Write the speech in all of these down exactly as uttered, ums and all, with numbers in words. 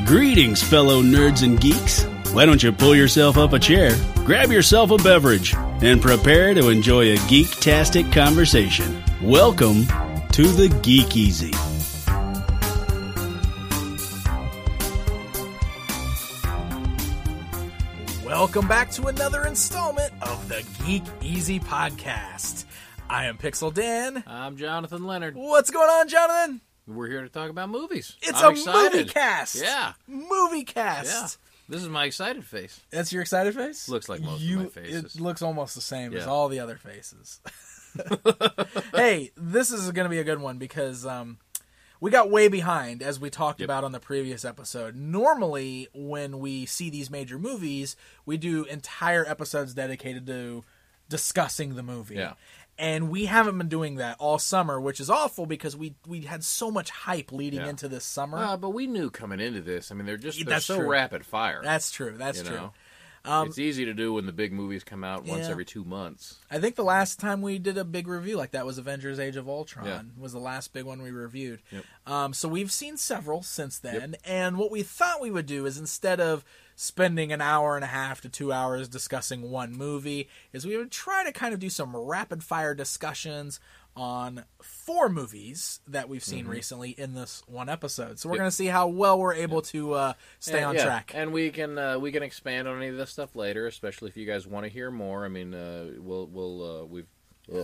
Greetings, fellow nerds and geeks. Why don't you pull yourself up a chair, grab yourself a beverage, and prepare to enjoy a geek-tastic conversation. Welcome to the Geek Easy. Welcome back to another installment of the Geek Easy podcast. I am Pixel Dan. I'm Jonathan Leonard. What's going on, Jonathan? We're here to talk about movies. It's I'm a excited. movie cast. Yeah. Movie cast. Yeah. This is my excited face. That's your excited face? Looks like most you, of my faces. It looks almost the same Yeah. as all the other faces. Hey, this is going to be a good one because um, we got way behind, as we talked Yep. about on the previous episode. Normally, when we see these major movies, we do entire episodes dedicated to discussing the movie. Yeah. And we haven't been doing that all summer, which is awful because we we had so much hype leading Yeah. into this summer. Uh, but we knew coming into this. I mean, they're just they're That's so true. rapid fire. That's true. That's you true. know? Um, it's easy to do when the big movies come out once Yeah. every two months. I think the last time we did a big review like that was Avengers Age of Ultron. Yeah. Was the last big one we reviewed. Yep. Um, so we've seen several since then. And what we thought we would do is instead of spending an hour and a half to two hours discussing one movie, is we would try to kind of do some rapid fire discussions on four movies that we've seen Mm-hmm. recently in this one episode. So we're Yep. going to see how well we're able to uh, stay And, on yeah, track. and we can uh, we can expand on any of this stuff later, especially if you guys want to hear more. I mean, uh, we'll we'll uh, we've ugh.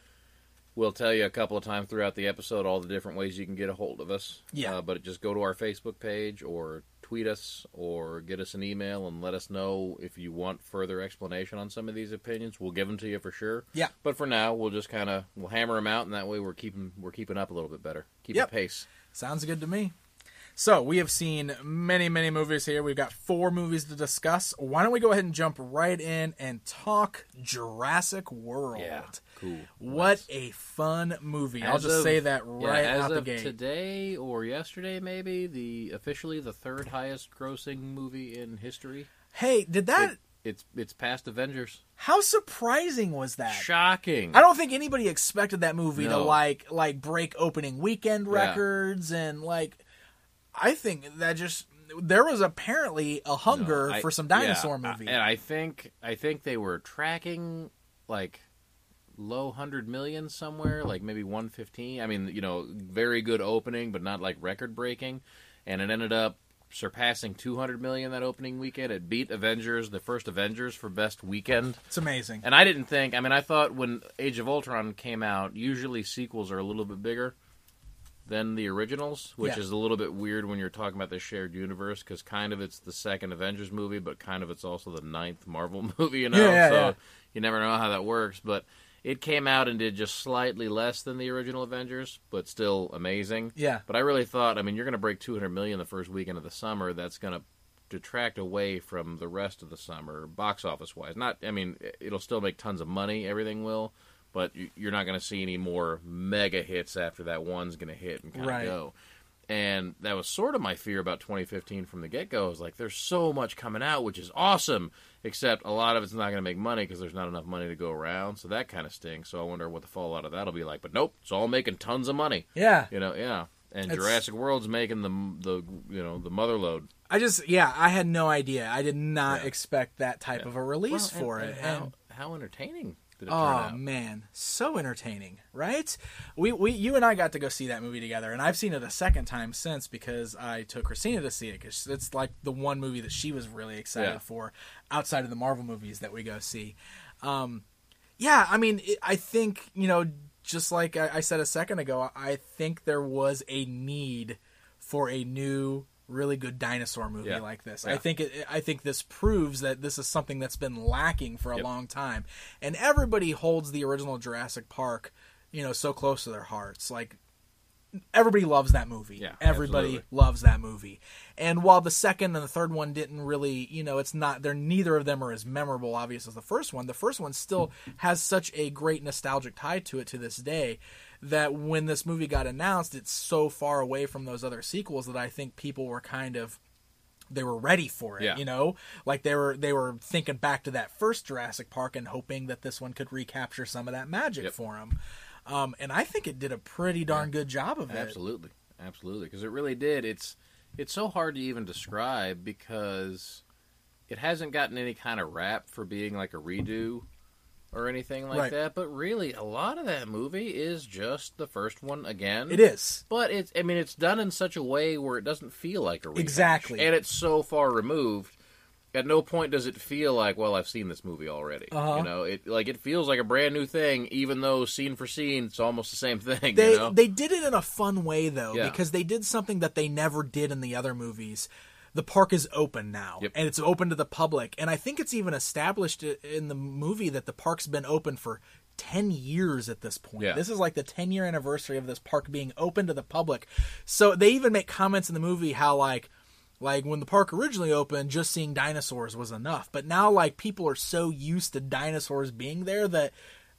we'll tell you a couple of times throughout the episode all the different ways you can get a hold of us. Yeah. Uh, but just go to our Facebook page or tweet us or get us an email and let us know if you want further explanation on some of these opinions. We'll give them to you for sure. Yeah. But for now, we'll just kind of we'll hammer them out, and that way we're keeping we're keeping up a little bit better, keeping Yep. pace. Sounds good to me. So, we have seen many, many movies here. We've got four movies to discuss. Why don't we go ahead and jump right in and talk Jurassic World? Yeah, cool. What a fun movie. I'll As just of- say that Yeah, right as out the of gate. today or yesterday, maybe the officially the third highest grossing movie in history. Hey, did that... It, it's it's past Avengers. how surprising was that? Shocking. I don't think anybody expected that movie to, No. like, like break opening weekend Yeah. records and, like... I think that just... There was apparently a hunger No, I- for some dinosaur yeah, movie. and I think I think they were tracking like low hundred million somewhere, like maybe one fifteen. I mean, you know, very good opening, but not like record breaking. And it ended up surpassing two hundred million that opening weekend. It beat Avengers, the first Avengers, for best weekend. It's amazing. And I didn't think. I mean, I thought when Age of Ultron came out, usually sequels are a little bit bigger than the originals, which Yeah. is a little bit weird when you're talking about the shared universe, because kind of it's the second Avengers movie, but kind of it's also the ninth Marvel movie, you know? Yeah, yeah, so yeah. you never know how that works. But it came out and did just slightly less than the original Avengers, but still amazing. Yeah. But I really thought, I mean, you're going to break two hundred million the first weekend of the summer. That's going to detract away from the rest of the summer, box office wise. Not, I mean, it'll still make tons of money. Everything will. But you're not going to see any more mega hits after that one's going to hit and kind Right. of go. And that was sort of my fear about twenty fifteen from the get-go. I was like, there's so much coming out, which is awesome, except a lot of it's not going to make money because there's not enough money to go around. So that kind of stinks. So I wonder what the fallout of that will be like. But nope, it's all making tons of money. Yeah. You know, yeah. And It's- Jurassic World's making the, the you know, the mother load. I just, yeah, I had no idea. I did not Yeah. expect that type Yeah. of a release Well, for and- it. and how, And- how entertaining did it turn oh out? man, so entertaining, right? We, we, you and I got to go see that movie together, and I've seen it a second time since because I took Christina to see it because it's like the one movie that she was really excited Yeah. for outside of the Marvel movies that we go see. Um, yeah, I mean, it, I think you know, just like I, I said a second ago, I think there was a need for a new, really good dinosaur movie Yeah. like this. Yeah. I think it, I think this proves that this is something that's been lacking for a Yep. long time, and everybody holds the original Jurassic Park, you know, so close to their hearts. Like everybody loves that movie. Yeah, everybody absolutely. loves that movie. And while the second and the third one didn't really, you know, it's not, they're neither of them are as memorable, obvious as the first one. The first one still has such a great nostalgic tie to it to this day that when this movie got announced, it's so far away from those other sequels that I think people were kind of, they were ready for it, Yeah. you know, like they were, they were thinking back to that first Jurassic Park and hoping that this one could recapture some of that magic Yep. for them. Um, and I think it did a pretty darn good job of it. Absolutely, absolutely, because it really did. It's it's so hard to even describe because it hasn't gotten any kind of rap for being like a redo or anything like Right. that. But really, a lot of that movie is just the first one again. It is. But it's, I mean, it's done in such a way where it doesn't feel like a rehash. Exactly. And it's so far removed. At no point does it feel like, well, I've seen this movie already. Uh-huh. You know, it like it feels like a brand new thing, even though scene for scene, it's almost the same thing. They you know? they did it in a fun way though, Yeah. because they did something that they never did in the other movies. The park is open now, Yep. and it's open to the public. And I think it's even established in the movie that the park's been open for ten years at this point. Yeah. This is like the ten-year anniversary of this park being open to the public. So they even make comments in the movie how, like, like when the park originally opened, just seeing dinosaurs was enough. But now, like, people are so used to dinosaurs being there that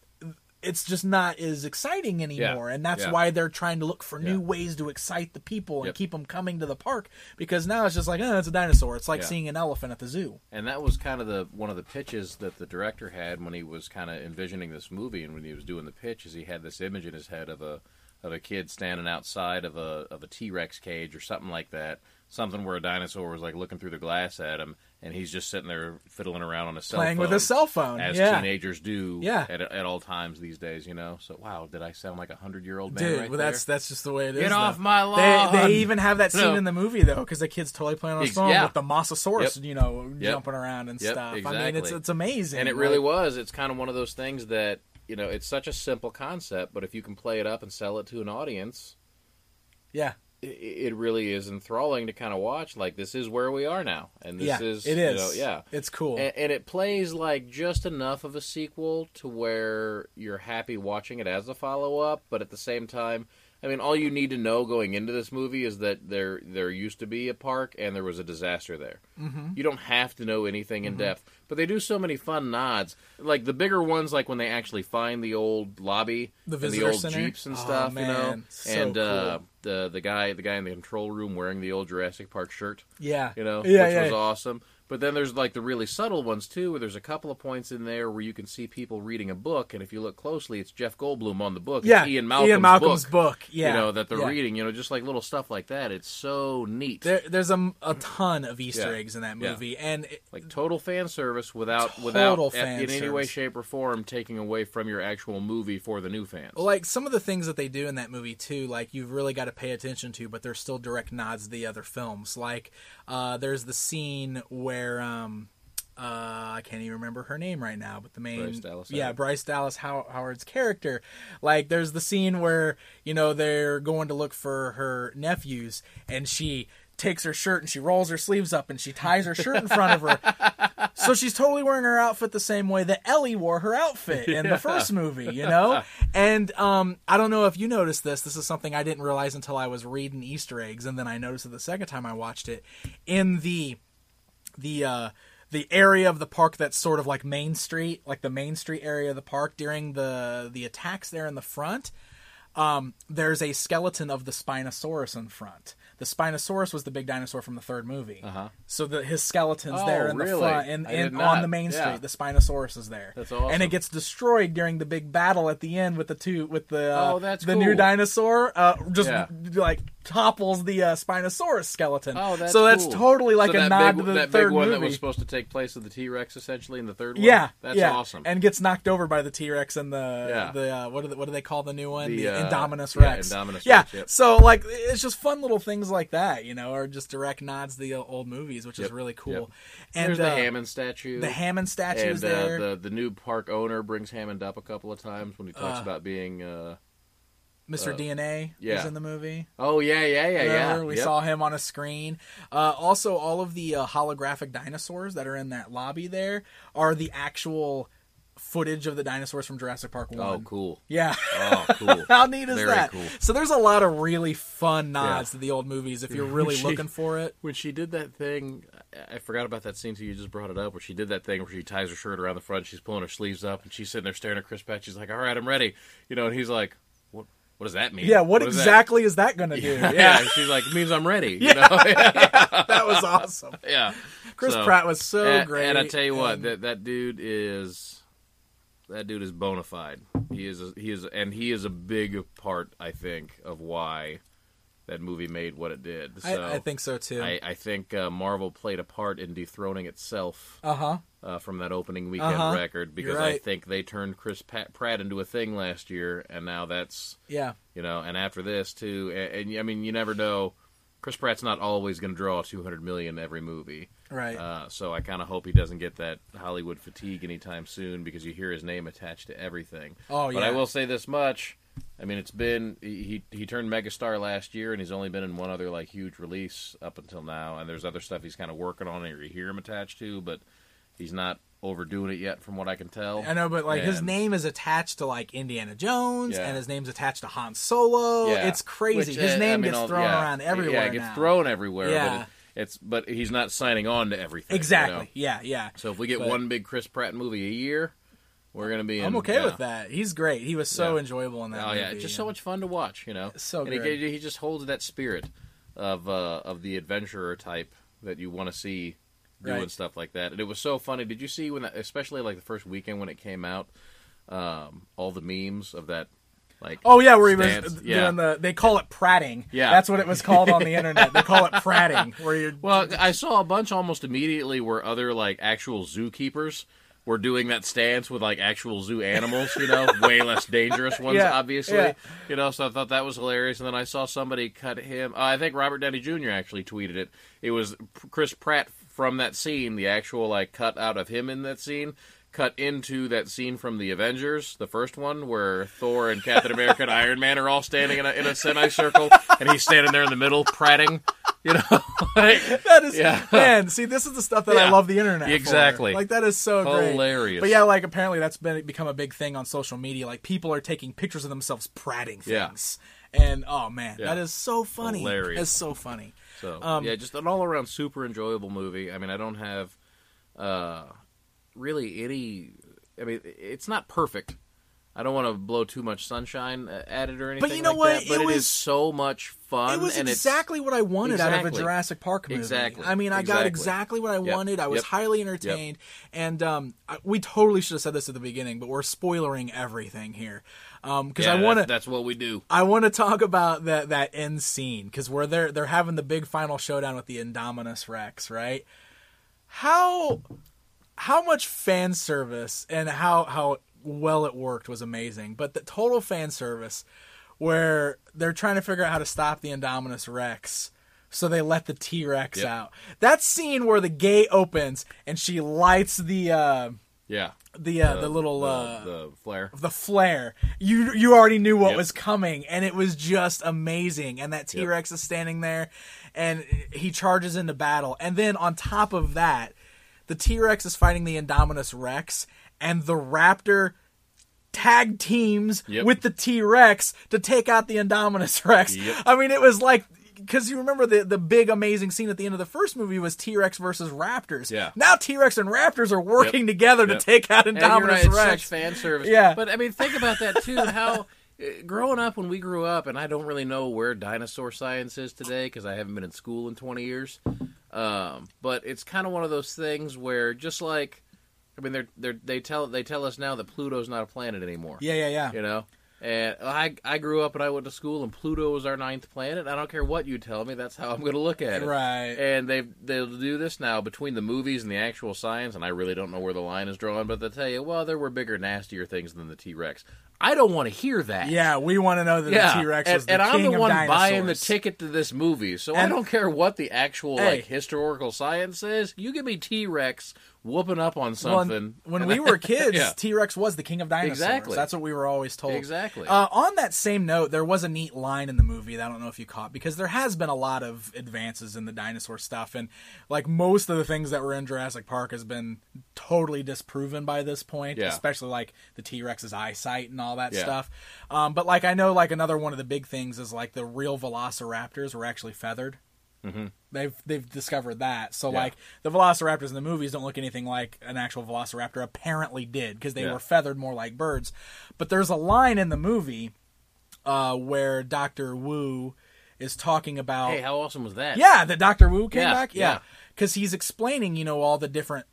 it's just not as exciting anymore. Yeah. And that's Yeah. why they're trying to look for new Yeah. ways to excite the people and Yep. keep them coming to the park, because now it's just like, oh, it's a dinosaur. It's like Yeah. seeing an elephant at the zoo. And that was kind of the one of the pitches that the director had when he was kind of envisioning this movie, and when he was doing the pitch, is he had this image in his head of a of a kid standing outside of a of a T-Rex cage or something like that, something where a dinosaur was like looking through the glass at him, and he's just sitting there fiddling around on a cell Playing phone, with a cell phone. as Yeah. teenagers do, Yeah. at at all times these days, you know. So wow, did I sound like a hundred year old man Dude, right well, there? that's that's just the way it is. Get off though. my They, lawn! they even have that scene No. in the movie though, because the kid's totally playing on his Ex- phone yeah. with the Mosasaurus, Yep. you know, Yep. jumping around and Yep, stuff. I mean, it's exactly. it's amazing, And it really like- was. It's kind of one of those things that, you know, it's such a simple concept, but if you can play it up and sell it to an audience, Yeah, i- it really is enthralling to kind of watch. Like, this is where we are now, and this yeah, is it you is. know, yeah, It's cool. and, and it plays like just enough of a sequel to where you're happy watching it as a follow up, but at the same time, I mean, all you need to know going into this movie is that there there used to be a park and there was a disaster there. Mm-hmm. You don't have to know anything in Mm-hmm. depth, but they do so many fun nods. Like the bigger ones, like when they actually find the old lobby, The and the visitor old center? jeeps and Oh, stuff, you know, man. So and uh, cool. the the guy the guy in the control room wearing the old Jurassic Park shirt, yeah, you know, yeah, which yeah. was awesome. But then there's like the really subtle ones too, where there's a couple of points in there where you can see people reading a book, and if you look closely, it's Jeff Goldblum on the book. Yeah, it's Ian Malcolm's, Ian Malcolm's book, book. Yeah, you know, that they're yeah. reading. You know, just like little stuff like that. It's so neat, There, there's a, a ton of Easter Yeah. eggs in that Yeah. movie, and it, like total fan service without Total without fan in any way, service. shape, or form taking away from your actual movie for the new fans. like some of the things that they do in that movie too, like you've really got to pay attention to, but there's still direct nods to the other films. Like uh, there's the scene where um, uh, I can't even remember her name right now, but the main Bryce Dallas yeah Howard. Bryce Dallas How- Howard's character. Like there's the scene where you know they're going to look for her nephews, and she takes her shirt and she rolls her sleeves up and she ties her shirt in front of her. So she's totally wearing her outfit the same way that Ellie wore her outfit in the first movie, you know? And um, I don't know if you noticed this. This is something I didn't realize until I was reading Easter eggs, and then I noticed it the second time I watched it. In the the uh, the area of the park that's sort of like Main Street, like the Main Street area of the park during the the attacks there in the front, um, there's a skeleton of the Spinosaurus in front. The Spinosaurus was the big dinosaur from the third movie. Uh-huh. So the, his skeleton's Oh, there in the really? front, and, I and did on not. the main Yeah. street, the Spinosaurus is there. That's awesome. And it gets destroyed during the big battle at the end with the two with the uh, Oh, that's the cool. new dinosaur. Uh, just Yeah. like topples the uh, Spinosaurus skeleton. Oh, that's so that's cool. totally like So a that nod big, to the that third big one movie. that was supposed to take place with the T-Rex essentially in the third one. Yeah, that's yeah. awesome. And gets knocked over by the T-Rex and the Yeah. the uh, what do they, what do they call the new one? The, The, uh, Indominus yeah, Rex. Indominus yeah. Rex, yep. So like it's just fun little things like that, you know, or just direct nods to the old movies, which is Yep, really cool. yep. And There's the uh, Hammond statue. the Hammond statue and is there. Uh, the the new park owner brings Hammond up a couple of times when he talks Uh, about being. Uh, Mister uh, D N A yeah. is in the movie. oh yeah, yeah, yeah, yeah. Remember? We Yep. saw him on a screen. Uh, also, all of the uh, holographic dinosaurs that are in that lobby there are the actual footage of the dinosaurs from Jurassic Park one. Oh, cool. Yeah. Oh, cool. How neat is Very that? cool. So there's a lot of really fun nods Yeah. to the old movies if you're really She- looking for it. When she did that thing, I I forgot about that scene. So you just brought it up. Where she did that thing where she ties her shirt around the front, she's pulling her sleeves up, and she's sitting there staring at Chris Pratt. She's like, "All right, I'm ready," you know. And he's like, "What? What does that mean? Yeah, what, is that?" exactly is that going to do? Yeah. Yeah, She's like, "It means I'm ready." You Yeah. know? that was awesome. yeah. Chris So- Pratt was so and, great. And I tell you what, and- that that dude is that dude is bona fide. He is a, he is and he is a big part, I think, of why that movie made what it did. So I, I think so too. I, I think uh, Marvel played a part in dethroning itself uh-huh. uh, from that opening weekend uh-huh. record, because right. I think they turned Chris Pat- Pratt into a thing last year, and now that's yeah, you know, and after this too, and, and I mean, you never know. Chris Pratt's not always going to draw two hundred million every movie, right? Uh, so I kind of hope he doesn't get that Hollywood fatigue anytime soon, because you hear his name attached to everything. Oh yeah. But I will say this much: I mean, it's been he he turned megastar last year, and he's only been in one other like huge release up until now. And there's other stuff he's kind of working on, or you hear him attached to, but he's not overdoing it yet, from what I can tell. I know, but like and, his name is attached to like Indiana Jones, yeah. and his name's attached to Han Solo. Yeah. It's crazy. Which, his uh, name I mean, gets all, thrown yeah. around everywhere. Yeah, it gets now. thrown everywhere. Yeah. But it, it's but he's not signing on to everything. Exactly. You know? Yeah, yeah. So if we get But one big Chris Pratt movie a year, we're gonna be. In, I'm okay yeah. with that. He's great. He was so Yeah. enjoyable in that. Oh movie. yeah, just so much fun to watch, you know. So and good. he, he just holds that spirit of uh, of the adventurer type that you want to see doing Right. stuff like that. And it was so funny. Did you see when, that, especially like the first weekend when it came out, um, all the memes of that, like Oh yeah, where he was stance? doing Yeah. the. They call it pratting. Yeah. That's what it was called on the internet. They call it pratting, where you're. Well, I saw a bunch almost immediately where other like actual zookeepers were doing that stance with like actual zoo animals, you know, way less dangerous ones, Yeah, obviously. yeah. You know, so I thought that was hilarious. And then I saw somebody cut him. Uh, I think Robert Downey Junior actually tweeted it. It was Chris Pratt from that scene, the actual like cut out of him in that scene, cut into that scene from the Avengers, the first one, where Thor and Captain America and Iron Man are all standing in a, in a semicircle, and he's standing there in the middle, prating. You know, like, That is, yeah. man. See, this is the stuff that I Yeah. love the internet for. Exactly. Like that is so great. Hilarious. But yeah, like apparently that's been become a big thing on social media. Like people are taking pictures of themselves prating Yeah. things, and oh man, Yeah. that is so funny. Hilarious. That's so funny. So Um, yeah, just an all around super enjoyable movie. I mean, I don't have uh, really any. I mean, it's not perfect. I don't want to blow too much sunshine at it or anything. But you know like what? That, but It it was- is so much fun. It was and exactly what I wanted out of a Exactly. Jurassic Park movie. Exactly. I mean, I got Exactly. exactly what I Yep. wanted. I was Yep. highly entertained, and um, I- we totally should have said this at the beginning, but we're spoilering everything here because It's, yeah, I want that- to. That's what we do. I want to talk about that that end scene because where they're they're having the big final showdown with the Indominus Rex, right? How how much fan service and how how well it worked was amazing, but the total fan service where they're trying to figure out how to stop the Indominus Rex. So they let the T-Rex Yep. out. That scene where the gate opens and she lights the uh, Yeah. the uh, the, little the, uh, the flare. the flare. You you already knew what Yep. was coming, and it was just amazing. And that T-Rex is standing there, and he charges into battle. And then on top of that, the T-Rex is fighting the Indominus Rex, and the Raptor tag teams Yep. with the T-Rex to take out the Indominus Rex. Yep. I mean, it was like. Because you remember the the big amazing scene at the end of the first movie was T-Rex versus Raptors. Yeah. Now T-Rex and Raptors are working Yep. together Yep. to take out And you're right, Indominus it's Rex. such fan service. Yeah. But I mean, think about that too. How uh, growing up, when we grew up, and I don't really know where dinosaur science is today because I haven't been in school in twenty years. Um, but it's kind of one of those things where, just like, I mean, they're they they tell they tell us now that Pluto's not a planet anymore. Yeah, yeah, yeah. You know. And I I grew up and I went to school and Pluto was our ninth planet. I don't care what you tell me, that's how I'm going to look at it. Right. And they they'll do this now between the movies and the actual science, and I really don't know where the line is drawn, but they'll tell you, well, there were bigger, nastier things than the T-Rex. I don't want to hear that. Yeah, we want to know that Yeah, the T-Rex and, was the and I'm king the of one dinosaurs. buying the ticket to this movie, so I And- don't care what the actual Hey. like historical science says. You give me T-Rex whooping up on Well, something. when we were kids, Yeah. T-Rex was the king of dinosaurs. Exactly. That's what we were always told. Exactly. Uh, on that same note, there was a neat line in the movie that I don't know if you caught, because there has been a lot of advances in the dinosaur stuff, and like most of the things that were in Jurassic Park has been totally disproven by this point, Yeah. especially like the T-Rex's eyesight and all that Yeah. stuff. Um, but like I know like another one of the big things is like the real velociraptors were actually feathered. Mm-hmm. They've they've discovered that. So Yeah. like the velociraptors in the movies don't look anything like an actual velociraptor apparently did, because they Yeah. were feathered more like birds. But there's a line in the movie uh, where Doctor Wu is talking about Hey, how awesome was that? yeah, that Doctor Wu came Yeah, back. yeah. Yeah, because he's explaining, you know, all the different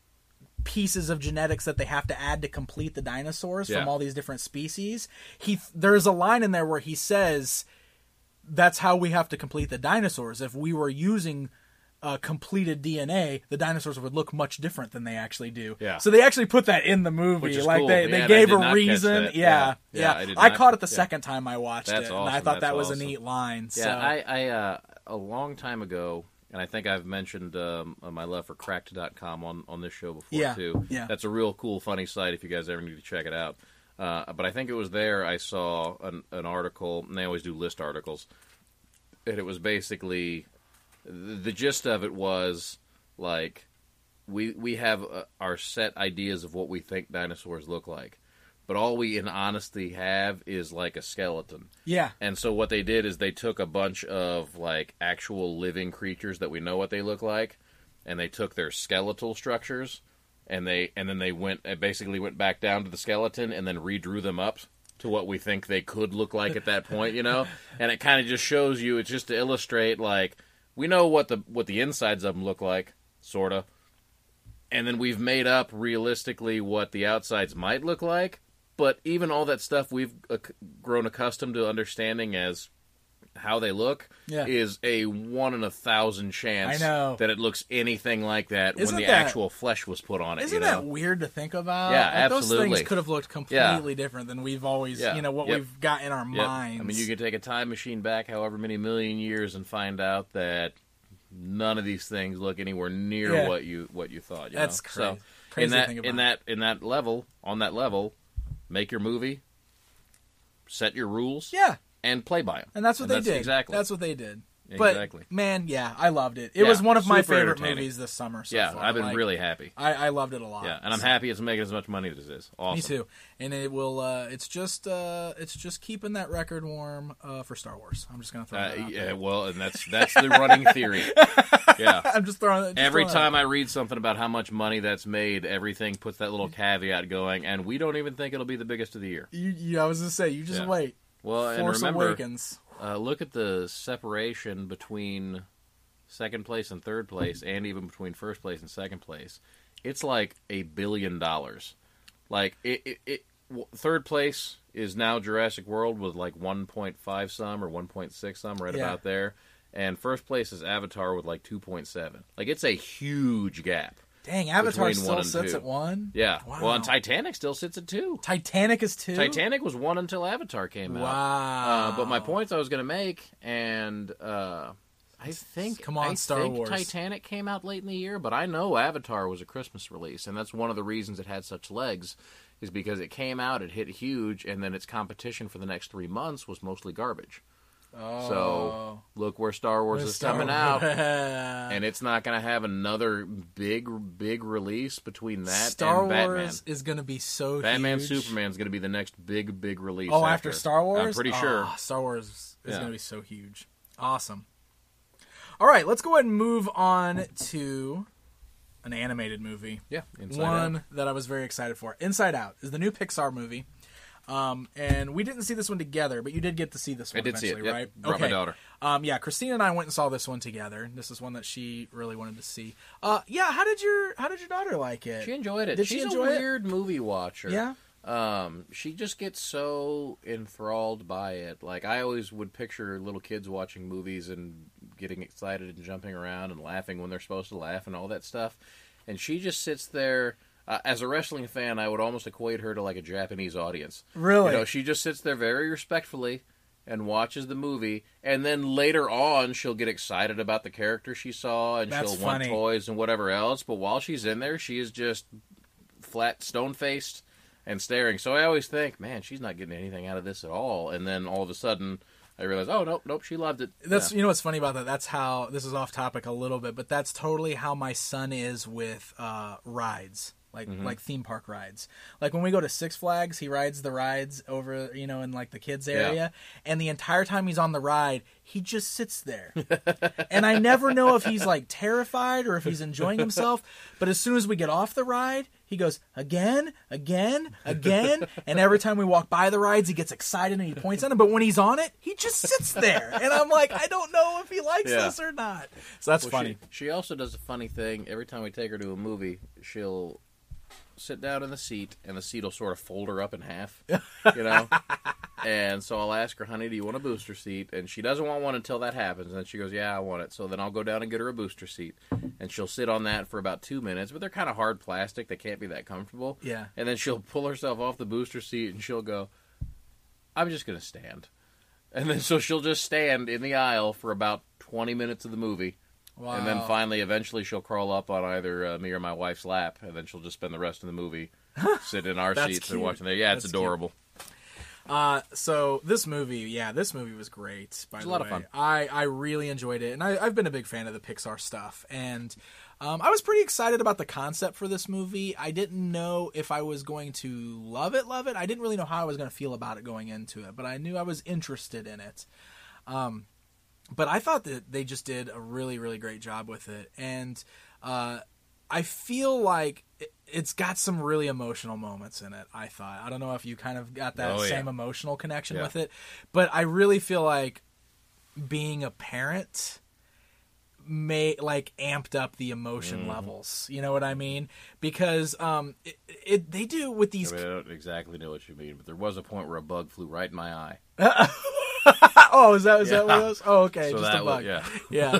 pieces of genetics that they have to add to complete the dinosaurs Yeah. from all these different species. He there's a line in there where he says that's how we have to complete the dinosaurs. If we were using uh, completed D N A, the dinosaurs would look much different than they actually do. Yeah. So they actually put that in the movie. Which is like cool. they, Yeah, they and gave I did a not catch reason. that. Yeah. Yeah. Yeah. Yeah, I did I not- caught it the yeah. second time I watched That's it. And awesome. I thought That's that was awesome. a neat line. Yeah, so. I, I uh, a long time ago, and I think I've mentioned um, my love for cracked dot com on, on this show before, Yeah, too. yeah. That's a real cool, funny site if you guys ever need to check it out. Uh, but I think it was there I saw an, an article, and they always do list articles, and it was basically, the, the gist of it was, like, we, we have uh, our set ideas of what we think dinosaurs look like. But all we in honesty have is like a skeleton. Yeah. And so what they did is they took a bunch of like actual living creatures that we know what they look like, and they took their skeletal structures, and they and then they went basically went back down to the skeleton and then redrew them up to what we think they could look like at that point, you know? And it kind of just shows you, it's just to illustrate, like, we know what the what the insides of them look like, sorta, and then we've made up realistically what the outsides might look like. But even all that stuff we've uh, grown accustomed to understanding as how they look Yeah. is a one in a thousand chance I know. that it looks anything like that Isn't when the that- actual flesh was put on it. Isn't you know? that weird to think about? Yeah, like, Those absolutely. things could have looked completely different than we've always, Yeah. you know, what Yep. we've got in our Yep. minds. I mean, you can take a time machine back however many million years and find out that none of these things look anywhere near Yeah. what you what you thought. You That's know? crazy. So Crazy in to that think in about. that in that level, on that level, make your movie, set your rules, Yeah. and play by them. And that's what they did. Exactly. That's what they did. Exactly. But, man, yeah, I loved it. It Yeah, was one of my super favorite entertaining. movies this summer so yeah, far. I've been Like, really happy. I, I loved it a lot. Yeah, and I'm So- happy it's making as much money as it is. Awesome. Me too. And it will. Uh, it's just. Uh, it's just keeping that record warm uh, for Star Wars. I'm just gonna throw that Uh, out yeah, there. well, and that's that's the running theory. Yeah. I'm just throwing it. Every time I read something about how much money that's made, everything puts that little caveat going, and we don't even think it'll be the biggest of the year. You, you, I was gonna say, you just Yeah. wait. Well, and Force remember, Awakens. uh, look at the separation between second place and third place, and even between first place and second place. It's like a billion dollars. Like it, it, it w- third place is now Jurassic World with like one point five some or one point six some, right Yeah. about there. And first place is Avatar with like two point seven. Like it's a huge gap. Dang, Avatar between still one and sits two. at one. Yeah. Wow. Well, and Titanic still sits at two. Titanic is two. Titanic was one until Avatar came out. Wow. Uh, but my points I was going to make, and uh, I think Come on, I Star think Wars. Titanic came out late in the year, but I know Avatar was a Christmas release, and that's one of the reasons it had such legs, is because it came out, it hit huge, and then its competition for the next three months was mostly garbage. Oh. So look where Star Wars The is Star coming Wars. out, and it's not going to have another big, big release between that Star and Batman. Wars is going to be so Batman huge. Superman is going to be the next big, big release. Oh, after Star Wars? I'm pretty Oh, sure. Star Wars is Yeah. going to be so huge. Awesome. All right, let's go ahead and move on to an animated movie. Yeah, Inside One Out. that I was very excited for. Inside Out is the new Pixar movie. Um, and we didn't see this one together, but you did get to see this one I did see it, eventually, yep. right? Brought my daughter. Um, yeah, Christina and I went and saw this one together. This is one that she really wanted to see. Uh, yeah, how did your how did your daughter like it? She enjoyed it. Did she She's enjoy a it? weird movie watcher. Yeah. Um, she just gets so enthralled by it. Like, I always would picture little kids watching movies and getting excited and jumping around and laughing when they're supposed to laugh and all that stuff. And she just sits there. Uh, as a wrestling fan, I would almost equate her to like a Japanese audience. Really? You know, she just sits there very respectfully and watches the movie, and then later on she'll get excited about the character she saw, and That's she'll funny. want toys and whatever else. But while she's in there, she is just flat, stone-faced and staring. So I always think, man, she's not getting anything out of this at all. And then all of a sudden, I realize, oh, nope, nope, she loved it. That's Yeah. you know what's funny about that. That's how this is off topic a little bit, but that's totally how my son is with uh, rides, like Mm-hmm. like theme park rides. Like when we go to Six Flags, he rides the rides over, you know, in like the kids area, and the entire time he's on the ride, he just sits there, and I never know if he's like terrified or if he's enjoying himself. But as soon as we get off the ride, he goes again, again, again, and every time we walk by the rides, he gets excited and he points at them. But when he's on it, he just sits there, and I'm like, I don't know if he likes Yeah. this or not. So that's Well, funny. She, she also does a funny thing. Every time we take her to a movie, she'll sit down in the seat, and the seat will sort of fold her up in half, you know? And so I'll ask her, honey, do you want a booster seat? And she doesn't want one until that happens. And then she goes, yeah, I want it. So then I'll go down and get her a booster seat. And she'll sit on that for about two minutes. But they're kind of hard plastic. They can't be that comfortable. Yeah. And then she'll pull herself off the booster seat, and she'll go, I'm just going to stand. And then so she'll just stand in the aisle for about twenty minutes of the movie. Wow. And then finally, eventually, she'll crawl up on either uh, me or my wife's lap. And then she'll just spend the rest of the movie sitting in our seats cute. and watching there. Yeah, it's That's adorable. Cute. Uh, so this movie, yeah, this movie was great. By It was the a lot way. of fun. I, I really enjoyed it, and I, I've been a big fan of the Pixar stuff. And um, I was pretty excited about the concept for this movie. I didn't know if I was going to love it, love it. I didn't really know how I was going to feel about it going into it, but I knew I was interested in it. Um, but I thought that they just did a really, really great job with it, and uh, I feel like it's got some really emotional moments in it, I thought. I don't know if you kind of got that Oh, yeah. same emotional connection Yeah. with it, but I really feel like being a parent may like amped up the emotion Mm-hmm. levels. You know what I mean? Because um, it, it they do with these. I, mean, I don't exactly know what you mean, but there was a point where a bug flew right in my eye. Oh, is that is that what it Yeah. was? Oh, okay, So just that a was- bug. yeah. yeah.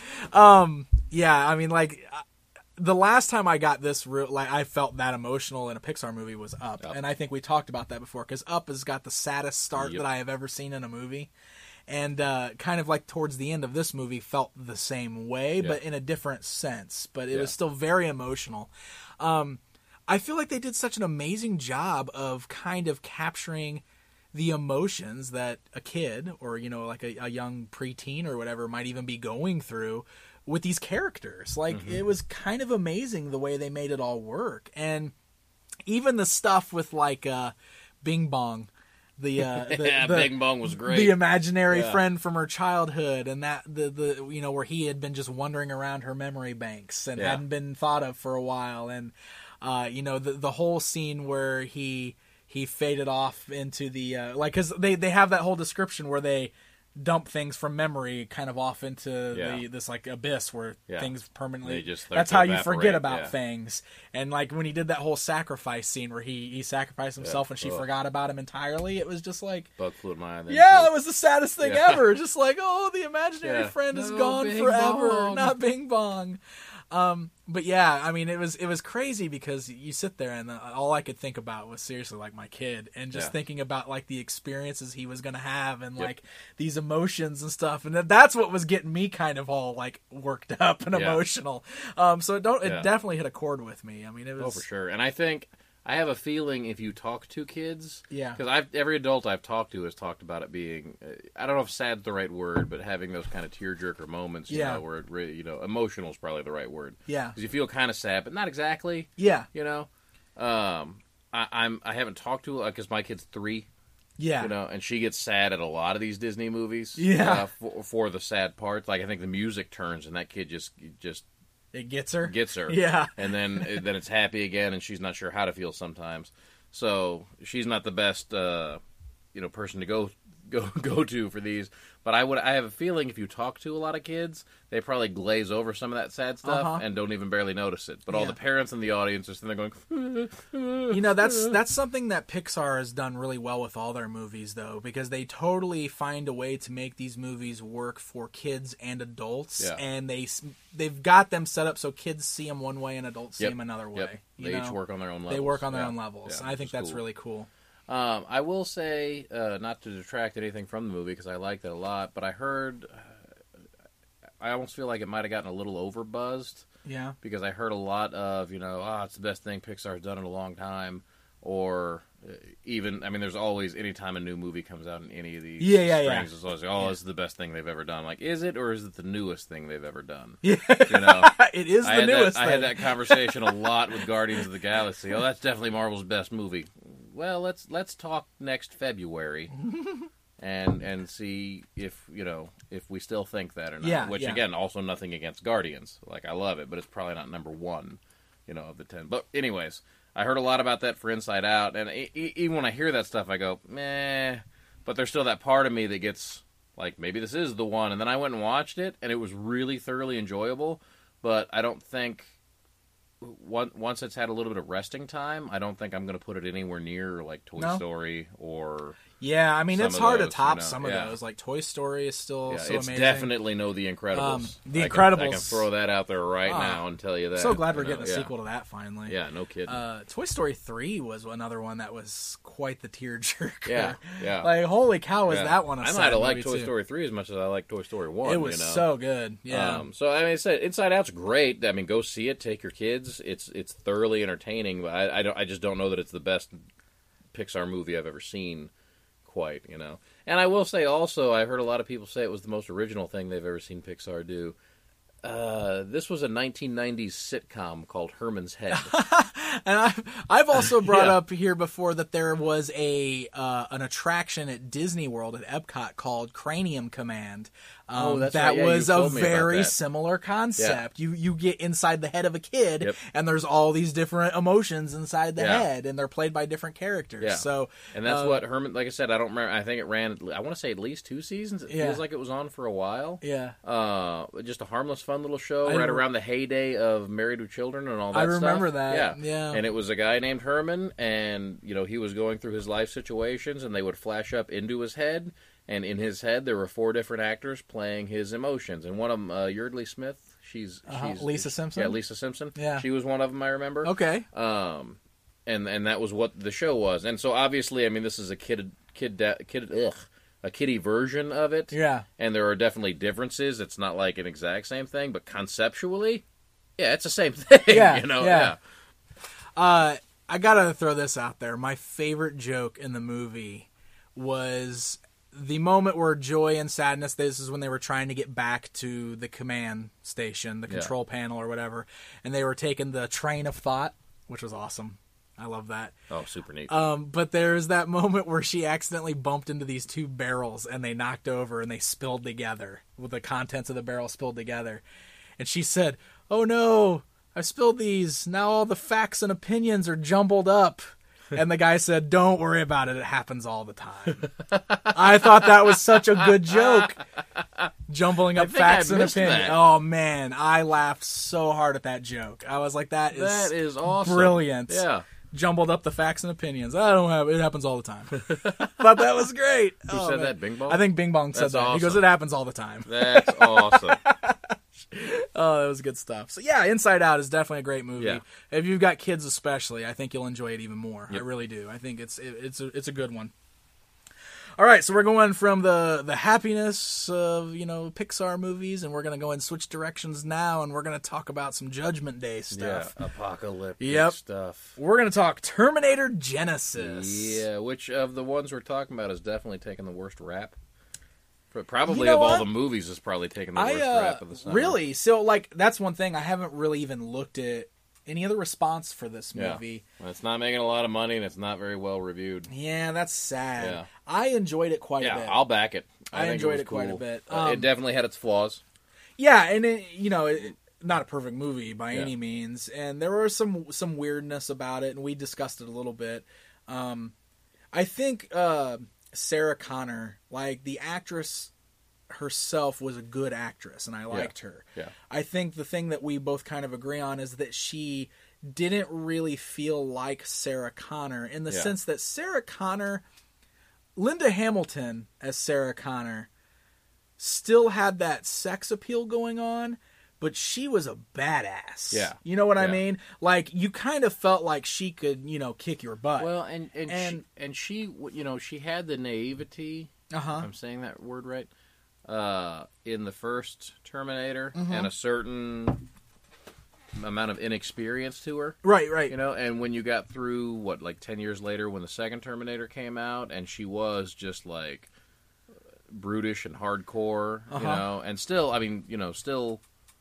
Um. Yeah. I mean, like uh, the last time I got this, real, like I felt that emotional in a Pixar movie was Up, Up. and I think we talked about that before because Up has got the saddest start Yep. that I have ever seen in a movie, and uh, kind of like towards the end of this movie felt the same way, Yeah. but in a different sense. But it Yeah. was still very emotional. Um, I feel like they did such an amazing job of kind of capturing the emotions that a kid or, you know, like a, a young preteen or whatever might even be going through with these characters. Like, Mm-hmm. it was kind of amazing the way they made it all work. And even the stuff with, like, uh, Bing Bong, the, uh, the, yeah, the, Bing Bong was great. the imaginary Yeah. friend from her childhood, and that the the you know where he had been just wandering around her memory banks and Yeah. hadn't been thought of for a while, and uh, you know the the whole scene where he he faded off into the uh, like because they they have that whole description where they dump things from memory kind of off into Yeah. the this like abyss where Yeah. things permanently They just start that's to how you evaporate, forget about yeah. things. And like when he did that whole sacrifice scene where he he sacrificed himself and she Ugh. forgot about him entirely, it was just like Bug flew in my eye. Then yeah, too. that was the saddest thing Yeah. ever. Just like, oh, the imaginary Yeah. friend is No, gone Bing forever. Bong. Not Bing Bong. Um, but yeah, I mean, it was it was crazy because you sit there and all I could think about was seriously like my kid and just Yeah. thinking about like the experiences he was gonna have and Yep. like these emotions and stuff, and that, that's what was getting me kind of all like worked up and Yeah. emotional. Um, so it don't it Yeah. definitely hit a chord with me. I mean, it was Oh, for sure. And I think I have a feeling if you talk to kids, Yeah. because I've every adult I've talked to has talked about it being, uh, I don't know if sad's the right word, but having those kind of tearjerker moments, you Yeah. know, where it really, you know, emotional is probably the right word. Yeah. Because you feel kind of sad, but not exactly. Yeah. You know, um, I, I'm I haven't talked to because my kid's three. Yeah. You know, and she gets sad at a lot of these Disney movies. Yeah. uh, for, for the sad parts. Like I think the music turns, and that kid just just It gets her. gets her. Yeah. And then then it's happy again, and she's not sure how to feel sometimes. So she's not the best, uh, you know, person to go go go to for these. But I would I have a feeling if you talk to a lot of kids, they probably glaze over some of that sad stuff Uh-huh. and don't even barely notice it. But all Yeah. the parents in the audience are sitting there going, You know, that's that's something that Pixar has done really well with all their movies, though, because they totally find a way to make these movies work for kids and adults, Yeah. and they they've got them set up so kids see them one way and adults see Yep. them another way. Yep. You They know? each work on their own levels. They work on their Yeah. own levels. Yeah, I which think is that's cool. really cool. Um, I will say, uh, not to detract anything from the movie because I liked it a lot, but I heard, uh, I almost feel like it might have gotten a little overbuzzed Yeah. because I heard a lot of, you know, ah, it's the best thing Pixar's done in a long time, or uh, even, I mean, there's always, anytime a new movie comes out in any of these Yeah, yeah, yeah. strings, it's always like, oh, Yeah. this is the best thing they've ever done. Like, is it, or is it the newest thing they've ever done? Yeah. You know? It is I the had newest that, thing. I had that conversation a lot with Guardians of the Galaxy. Oh, that's definitely Marvel's best movie. Well, let's let's talk next February, and and see if you know if we still think that or not. Yeah, Which yeah. again, also nothing against Guardians. Like I love it, but it's probably not number one, you know, of the ten. But anyways, I heard a lot about that for Inside Out, and e- e- even when I hear that stuff, I go meh. But there's still that part of me that gets like maybe this is the one. And then I went and watched it, and it was really thoroughly enjoyable. But I don't think one, once it's had a little bit of resting time, I don't think I'm going to put it anywhere near like Toy No? Story or. Yeah, I mean, Some it's of hard those, to top you know, some of yeah. those. Like Toy Story is still Yeah, so it's amazing. definitely no The Incredibles. Um, The I can, I Incredibles- can throw that out there right Ah, now and tell you that. So glad we're you know, getting a yeah. sequel to that finally. Yeah, no kidding. Uh, Toy Story three was another one that was quite the tearjerker. Yeah, yeah. Like, holy cow, was Yeah. that one a I sad might have liked movie, Toy too. Story three as much as I liked Toy Story one. It was you know? so good. Yeah. Um, so I mean, it's, Inside Out's great. I mean, go see it. Take your kids. It's it's thoroughly entertaining. But I, I don't. I just don't know that it's the best Pixar movie I've ever seen. Quite, you know. And I will say also, I heard a lot of people say it was the most original thing they've ever seen Pixar do. Uh, this was a nineteen nineties sitcom called Herman's Head. And I've, I've also brought Yeah. up here before that there was a uh, an attraction at Disney World at Epcot called Cranium Command. Um, Oh, that's that right. Yeah, you was a told me about very that. similar concept. You you get inside the head of a kid, Yep. and there's all these different emotions inside the Yeah. head, and they're played by different characters. Yeah. So, And that's uh, what Herman, like I said, I don't remember. I think it ran, I want to say at least two seasons. It Yeah. feels like it was on for a while. yeah. Uh, just a harmless, fun little show I right re- around the heyday of Married with Children and all that I stuff. remember that, Yeah. yeah. And it was a guy named Herman, and, you know, he was going through his life situations, and they would flash up into his head, and in his head there were four different actors playing his emotions. And one of them, uh, Yardley Smith, she's... Uh-huh. she's Lisa Simpson? Yeah, Lisa Simpson. Yeah. She was one of them, I remember. Okay. Um, and and that was what the show was. And so obviously, I mean, this is a kid kid kid ugh, a kiddie version of it. Yeah. And there are definitely differences. It's not like an exact same thing, but conceptually, yeah, it's the same thing. Yeah, you know, yeah. Uh, I gotta throw this out there. My favorite joke in the movie was the moment where joy and sadness, this is when they were trying to get back to the command station, the Yeah. control panel or whatever, and they were taking the train of thought, which was awesome. I love that. Oh, super neat. Um, but there's that moment where she accidentally bumped into these two barrels and they knocked over and they spilled together, with the contents of the barrel spilled together. And she said, "Oh no, I spilled these. Now all the facts and opinions are jumbled up." And the guy said, "Don't worry about it. It happens all the time." I thought that was such a good joke. Jumbling up think I facts and missed opinions. that. Oh man, I laughed so hard at that joke. I was like, that is, that is awesome. brilliant. Yeah. Jumbled up the facts and opinions. I don't have it happens all the time. Thought that was great. Who Oh, said man. that? Bing Bong? I think Bing Bong said That's that. He goes, awesome. "It happens all the time." That's awesome. Oh, that was good stuff. So yeah, Inside Out is definitely a great movie. Yeah. If you've got kids, especially, I think you'll enjoy it even more. I Yep. really do. I think it's it, it's a, it's a good one. All right, so we're going from the the happiness of, you know, Pixar movies, and we're going to go and switch directions now, and we're going to talk about some Judgment Day stuff. Yeah, apocalyptic Yep. stuff. We're going to talk Terminator Genesis. Yeah, which of the ones we're talking about has definitely taken the worst rap? Probably You know of all what? the movies, it's probably taken the I worst uh, rap of the summer. really so like that's one thing I haven't really even looked at any other response for this Yeah. movie. Well, it's not making a lot of money, and it's not very well reviewed. Yeah, that's sad. Yeah. I enjoyed it quite a Yeah, bit. I'll back it. I think enjoyed was it quite a cool. bit. Uh, Um, it definitely had its flaws. Yeah, and it, you know, it, not a perfect movie by Yeah. any means, and there was some some weirdness about it, and we discussed it a little bit. Um, I think uh, Sarah Connor, like the actress herself, was a good actress, and I liked her. Yeah. I think the thing that we both kind of agree on is that she didn't really feel like Sarah Connor, in the Yeah. sense that Sarah Connor, Linda Hamilton as Sarah Connor, still had that sex appeal going on, but she was a badass. Yeah. You know what I Yeah. mean? Like, you kind of felt like she could, you know, kick your butt. Well, and and And- she, and she, you know, she had the naivety. uh-huh. I'm saying that word right. Uh, in the first Terminator, Mm-hmm. and a certain amount of inexperience to her. Right, right. You know, and when you got through, what, like ten years later when the second Terminator came out, and she was just like brutish and hardcore, Uh-huh. you know, and still, I mean, you know, still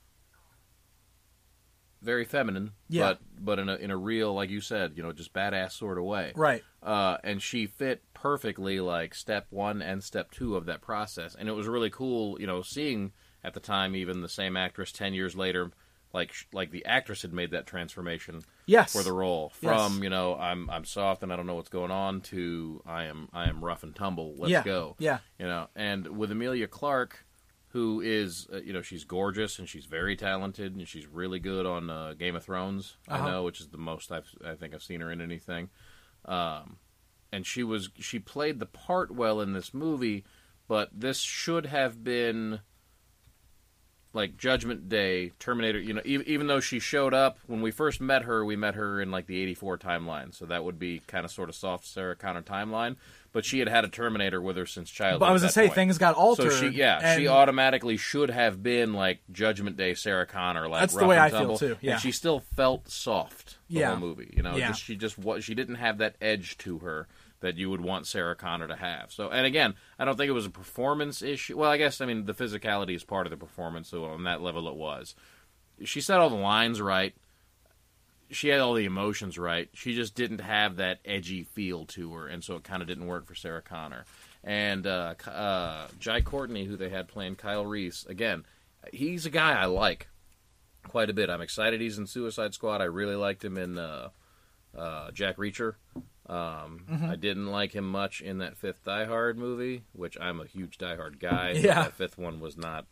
very feminine, Yeah. but but in a in a real, like you said, you know, just badass sort of way. Right. Uh, and she fit perfectly, like step one and step two of that process, and it was really cool, you know, seeing at the time even the same actress ten years later. Like like the actress had made that transformation Yes. for the role Yes. from you know I'm I'm soft and I don't know what's going on to I am I am rough and tumble. Let's yeah. go. Yeah. You know, and with Emilia Clarke, who is, uh, you know, she's gorgeous and she's very talented and she's really good on uh, Game of Thrones, uh-huh. I know, which is the most I've, I think I've seen her in anything. Um, and she was she played the part well in this movie, but this should have been like Judgment Day, Terminator, you know, e- even though she showed up, when we first met her, we met her in like the eighty-four timeline, so that would be kind of sort of soft Sarah Connor timeline. But she had had a Terminator with her since childhood. But I was going to say, point. things got altered. So she, yeah, and... she automatically should have been like Judgment Day Sarah Connor, like that's rough the way and I tumble. feel too. Yeah, and she still felt soft the yeah. whole movie. You know, yeah. just, she just was, she didn't have that edge to her that you would want Sarah Connor to have. So, and again, I don't think it was a performance issue. Well, I guess I mean the physicality is part of the performance, so on that level it was. She said all the lines right. She had all the emotions right. She just didn't have that edgy feel to her, and so it kind of didn't work for Sarah Connor. And uh, uh, Jai Courtney, who they had playing Kyle Reese, again, he's a guy I like quite a bit. I'm excited he's in Suicide Squad. I really liked him in uh, uh, Jack Reacher. Um, mm-hmm. I didn't like him much in that fifth Die Hard movie, which I'm a huge Die Hard guy. Yeah. That fifth one was not...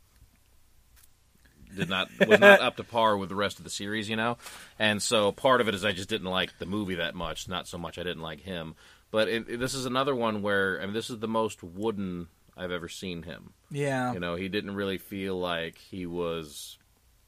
Did not was not up to par with the rest of the series, you know, and so part of it is I just didn't like the movie that much. Not so much I didn't like him, but it, it, this is another one where I mean, this is the most wooden I've ever seen him. Yeah, you know, he didn't really feel like he was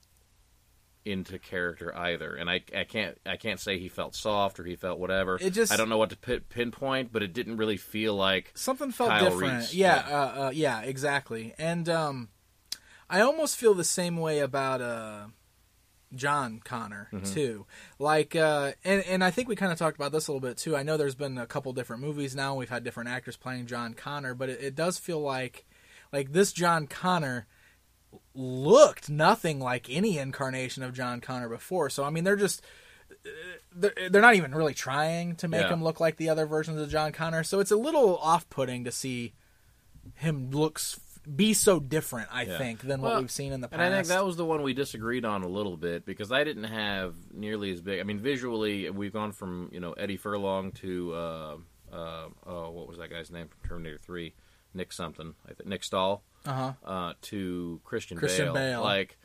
into character either, and I, I can't I can't say he felt soft or he felt whatever. It just, I don't know what to pin, pinpoint, but it didn't really feel like something felt Kyle different. Reese. Yeah, yeah. Uh, uh, yeah, exactly, and um. I almost feel the same way about uh, John Connor, mm-hmm. too. Like, uh, and, and I think we kind of talked about this a little bit, too. I know there's been a couple different movies now. We've had different actors playing John Connor, but it, it does feel like, like this John Connor looked nothing like any incarnation of John Connor before. So, I mean, they're just... They're, they're not even really trying to make yeah. him look like the other versions of John Connor. So it's a little off-putting to see him looks... be so different, I yeah. think, than well, what we've seen in the past. And I think that was the one we disagreed on a little bit, because I didn't have nearly as big... I mean, visually, we've gone from, you know, Eddie Furlong to, uh, uh, oh, what was that guy's name from Terminator three? Nick something. I think Nick Stahl. Uh-huh. Uh, to Christian, Christian Bale. Bale. Like,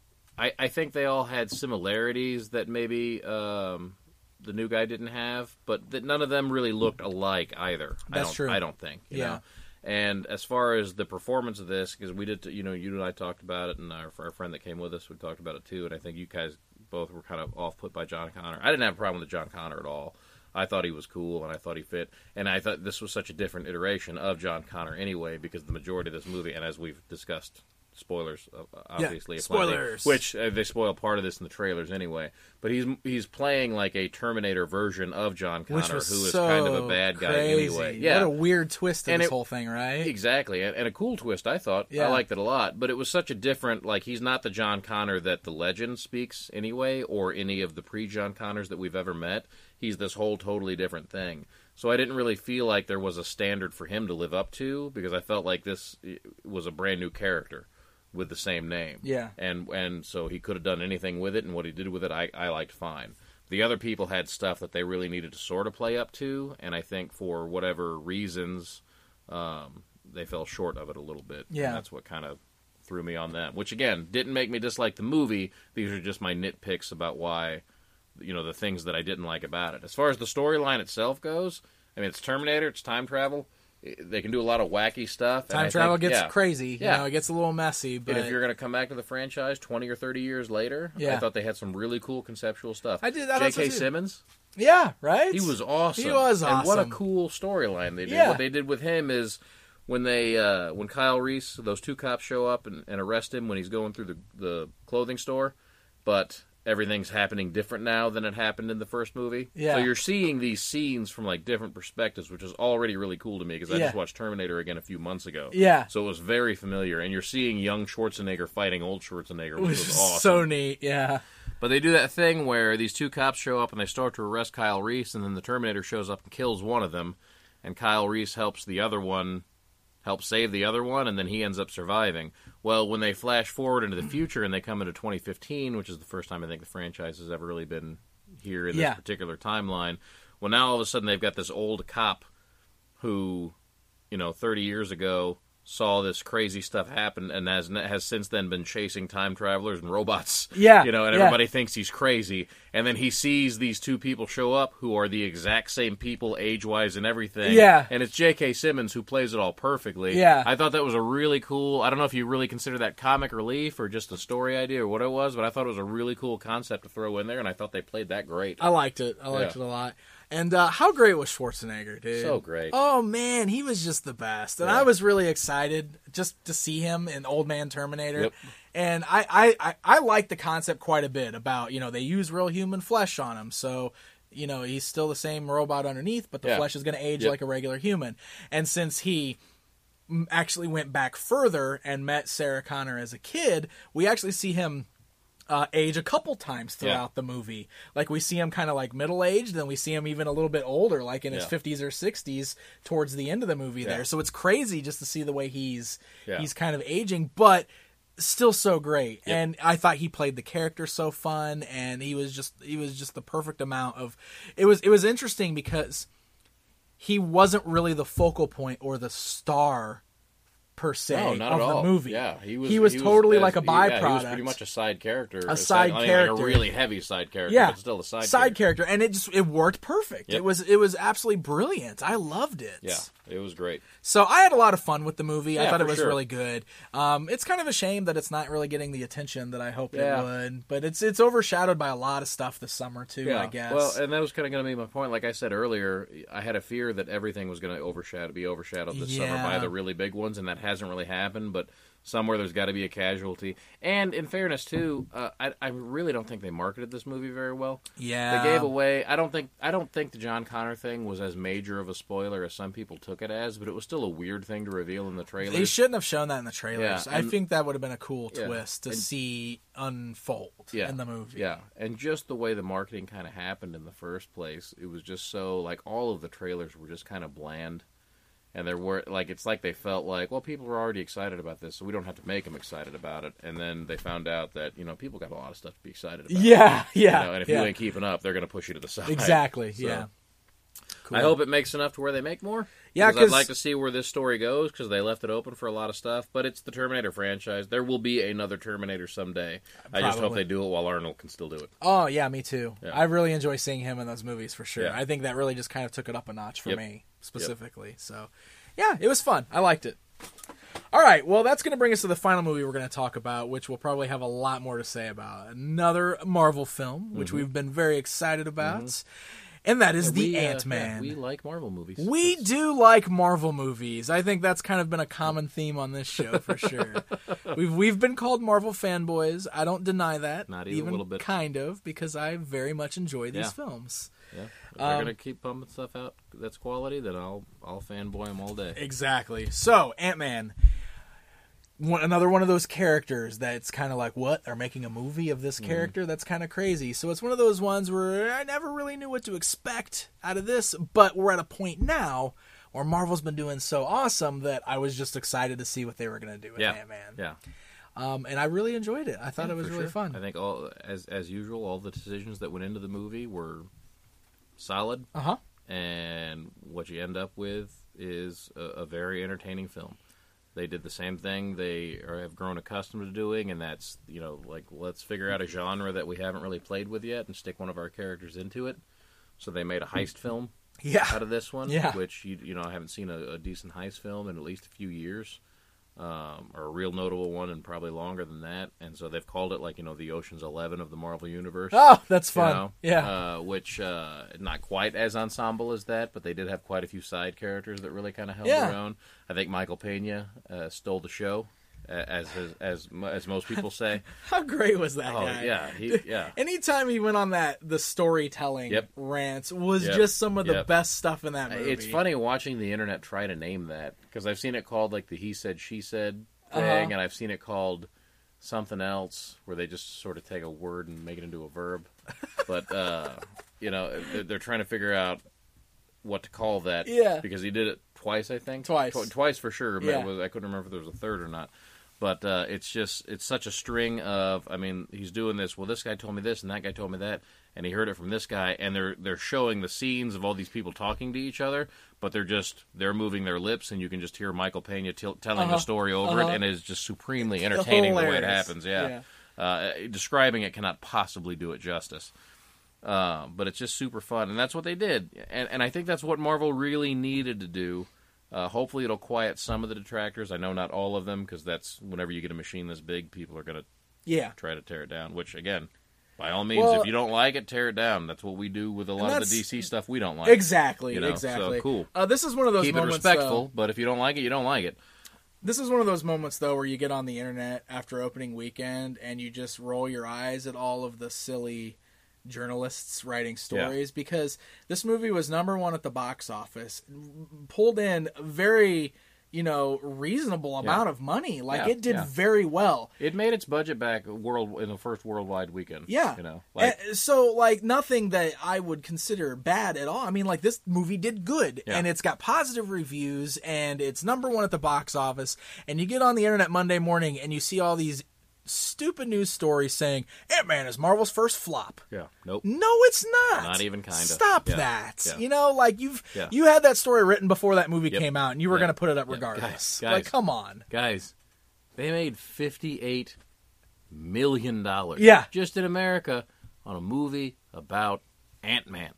I, I think they all had similarities that maybe um, the new guy didn't have, but that none of them really looked alike either. That's I don't, true. I don't think. You yeah. know? And as far as the performance of this, because we did, you know, you and I talked about it, and our, our friend that came with us, we talked about it too, and I think you guys both were kind of off-put by John Connor. I didn't have a problem with John Connor at all. I thought he was cool, and I thought he fit, and I thought this was such a different iteration of John Connor anyway, because the majority of this movie, and as we've discussed, spoilers, obviously. Yeah, spoilers. Which, uh, they spoil part of this in the trailers anyway. But he's he's playing like a Terminator version of John Connor, who is so kind of a bad guy crazy. anyway. Yeah. What a weird twist to and this it, whole thing, right? Exactly. And, and a cool twist, I thought. Yeah. I liked it a lot. But it was such a different, like, he's not the John Connor that the legend speaks anyway, or any of the pre-John Connors that we've ever met. He's this whole totally different thing. So I didn't really feel like there was a standard for him to live up to, because I felt like this was a brand new character with the same name. Yeah. And and so he could have done anything with it, and what he did with it, I, I liked fine. The other people had stuff that they really needed to sort of play up to, and I think for whatever reasons, um, they fell short of it a little bit. Yeah. And that's what kind of threw me on them. Which, again, didn't make me dislike the movie. These are just my nitpicks about why, you know, the things that I didn't like about it. As far as the storyline itself goes, I mean, it's Terminator, it's time travel. They can do a lot of wacky stuff. Time and travel think, gets yeah. crazy. Yeah. You know, it gets a little messy. But And if you're going to come back to the franchise twenty or thirty years later, yeah. I thought they had some really cool conceptual stuff. I did. I J K so Simmons, yeah, right. he was awesome. He was awesome. And what a cool storyline they did. Yeah. What they did with him is when they, uh, when Kyle Reese, those two cops show up and, and arrest him when he's going through the the clothing store, but everything's happening different now than it happened in the first movie. Yeah. So you're seeing these scenes from like different perspectives, which is already really cool to me, because I Yeah. just watched Terminator again a few months ago. Yeah. So it was very familiar, and you're seeing young Schwarzenegger fighting old Schwarzenegger, which Which was is awesome. so neat. Yeah. But they do that thing where these two cops show up and they start to arrest Kyle Reese, and then the Terminator shows up and kills one of them, and Kyle Reese helps the other one help save the other one, and then he ends up surviving. Well, when they flash forward into the future and they come into twenty fifteen, which is the first time I think the franchise has ever really been here in this yeah. particular timeline, well, now all of a sudden they've got this old cop who, you know, thirty years ago saw this crazy stuff happen and has has since then been chasing time travelers and robots. Yeah, you know, and yeah. everybody thinks he's crazy. And then he sees these two people show up who are the exact same people, age-wise and everything. Yeah. And it's J K. Simmons who plays it all perfectly. Yeah. I thought that was a really cool, I don't know if you really consider that comic relief or just a story idea or what it was, but I thought it was a really cool concept to throw in there, and I thought they played that great. I liked it. I liked Yeah. it a lot. And uh, how great was Schwarzenegger, dude? So great. Oh, man, he was just the best. And Yeah. I was really excited just to see him in Old Man Terminator. Yep. And I, I, I, I like the concept quite a bit about, you know, they use real human flesh on him. So, you know, he's still the same robot underneath, but the Yeah. flesh is going to age Yep. like a regular human. And since he m- actually went back further and met Sarah Connor as a kid, we actually see him Uh, age a couple times throughout Yeah. the movie. Like we see him kind of like middle aged, then we see him even a little bit older, like in his Yeah. fifties or sixties towards the end of the movie Yeah. there. So it's crazy just to see the way he's Yeah. he's kind of aging, but still so great. Yep. And I thought he played the character so fun, and he was just he was just the perfect amount of. It was it was interesting because he wasn't really the focal point or the star per se No, not of at the all. movie. Yeah, he was. He was totally like a he- yeah, he was byproduct. pretty much a side character, A side I mean, character. like a really heavy side character. Yeah, but still a side, side character. character, and it just it worked perfect. Yep. It was it was absolutely brilliant. I loved it. Yeah, it was great. So I had a lot of fun with the movie. I Yeah, thought it for was sure. really good. Um, it's kind of a shame that it's not really getting the attention that I hoped Yeah. it would. But it's it's overshadowed by a lot of stuff this summer too. Yeah, I guess. Well, and that was kind of going to be my point. Like I said earlier, I had a fear that everything was going to overshadow, be overshadowed this summer Yeah. by the really big ones, and that hasn't really happened. But somewhere there's got to be a casualty. And in fairness, too, uh, I, I really don't think they marketed this movie very well. yeah, They gave away. I don't think. I don't think the John Connor thing was as major of a spoiler as some people took it as. But it was still a weird thing to reveal in the trailer. They shouldn't have shown that in the trailers. Yeah, I and- think that would have been a cool Yeah, twist to and- see unfold Yeah, in the movie. Yeah, and just the way the marketing kind of happened in the first place, it was just so like all of the trailers were just kind of bland, and there were like it's like they felt like, well, people were already excited about this, so we don't have to make them excited about it. And then they found out that you know people got a lot of stuff to be excited about. Yeah, yeah. You know, and if yeah. you ain't keeping up, they're going to push you to the side. Exactly. So, Yeah. Cool. I hope it makes enough to where they make more. Yeah, I'd 'cause- like to see where this story goes because they left it open for a lot of stuff. But it's the Terminator franchise. There will be another Terminator someday. I just hope Probably. they do it while Arnold can still do it. Oh yeah, me too. Yeah. I really enjoy seeing him in those movies for sure. Yeah. I think that really just kind of took it up a notch for Yep. me specifically. So, yeah, it was fun. I liked it. All right, well, that's going to bring us to the final movie we're going to talk about, which we'll probably have a lot more to say about. Another Marvel film, which Mm-hmm. we've been very excited about, and that is the We, uh, Ant-Man. yeah, we like Marvel movies. We do like Marvel movies. I think that's kind of been a common theme on this show for sure. we've we've been called Marvel fanboys. I don't deny that. Not even a little bit. Kind of, because I very much enjoy these Yeah. films. Yeah. If they're Um, gonna keep pumping stuff out that's quality, then I'll I'll fanboy them all day. Exactly. So, Ant-Man. One, another one of those characters that's kind of like, what? They're making a movie of this character? That's kind of crazy. So it's one of those ones where I never really knew what to expect out of this, but we're at a point now where Marvel's been doing so awesome that I was just excited to see what they were going to do with Yeah. Ant-Man. Yeah. Um, and I really enjoyed it. I thought Yeah, it was for really sure. fun. I think all as as usual, all the decisions that went into the movie were solid, Uh-huh. and what you end up with is a, a very entertaining film. They did the same thing they are, have grown accustomed to doing, and that's, you know, like, let's figure out a genre that we haven't really played with yet and stick one of our characters into it. So they made a heist film Yeah. out of this one, Yeah. which, you, you know, I haven't seen a, a decent heist film in at least a few years, um, or a real notable one in probably longer than that. And so they've called it, like, you know, the Ocean's Eleven of the Marvel Universe. Oh, that's you fun. know, Yeah. uh, which uh, not quite as ensemble as that, but they did have quite a few side characters that really kind of held Yeah. their own. I think Michael Pena uh, stole the show, uh, as as as, as most people say. How great was that Oh guy? yeah, he, yeah. Anytime he went on that, the storytelling Yep. rants was Yep. just some of the Yep. best stuff in that movie. It's funny watching the internet try to name that because I've seen it called like the he said she said thing, Uh-huh. and I've seen it called something else where they just sort of take a word and make it into a verb. But uh, you know, they're, they're trying to figure out what to call that. Yeah. Because he did it twice, I think. Twice. Tw- twice for sure, but Yeah. it was, I couldn't remember if there was a third or not. But uh, it's just, it's such a string of, I mean, he's doing this, well, this guy told me this, and that guy told me that, and he heard it from this guy, and they're they're showing the scenes of all these people talking to each other, but they're just, they're moving their lips, and you can just hear Michael Pena t- telling uh-huh. the story over uh-huh. it, and it's just supremely entertaining the way it Hilarious. happens, yeah. yeah. Uh, describing it cannot possibly do it justice. Uh, but it's just super fun, and that's what they did. And, and I think that's what Marvel really needed to do. Uh, hopefully it'll quiet some of the detractors. I know not all of them, because that's, whenever you get a machine this big, people are going to yeah. try to tear it down, which, again, by all means, well, if you don't like it, tear it down. That's what we do with a lot of the D C stuff we don't like. Exactly, you know? exactly. So, cool. Uh, this is one of those Keep moments, it respectful, though, but if you don't like it, you don't like it. This is one of those moments, though, where you get on the internet after opening weekend and you just roll your eyes at all of the silly journalists writing stories, yeah. because this movie was number one at the box office, pulled in a very, you know, reasonable amount yeah. of money. Like, yeah, it did yeah. very well. It made its budget back world in the first worldwide weekend. Yeah. You know, like, and so, like, nothing that I would consider bad at all. I mean, like, this movie did good, yeah. and it's got positive reviews, and it's number one at the box office, and you get on the internet Monday morning, and you see all these stupid news stories saying Ant-Man is Marvel's first flop. Yeah. Nope. No, it's not. Not even kind of. Stop yeah. that. Yeah. You know, like you've yeah. you had that story written before that movie yep. came out, and you were yep. going to put it up yep. regardless. Guys, like, guys, come on, guys. They made fifty-eight million dollars. Yeah. Just in America on a movie about Ant-Man.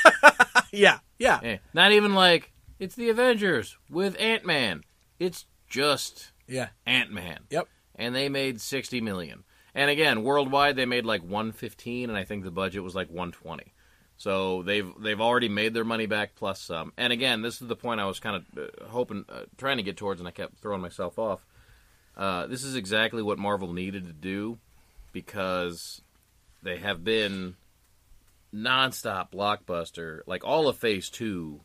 yeah. Yeah. Eh, not even like it's the Avengers with Ant-Man. It's just yeah. Ant-Man. Yep. And they made sixty million. And again, worldwide they made like one fifteen, and I think the budget was like one twenty. So they've they've already made their money back plus some. And again, this is the point I was kind of uh, hoping, uh, trying to get towards, and I kept throwing myself off. Uh, this is exactly what Marvel needed to do, because they have been nonstop blockbuster. Like, all of Phase Two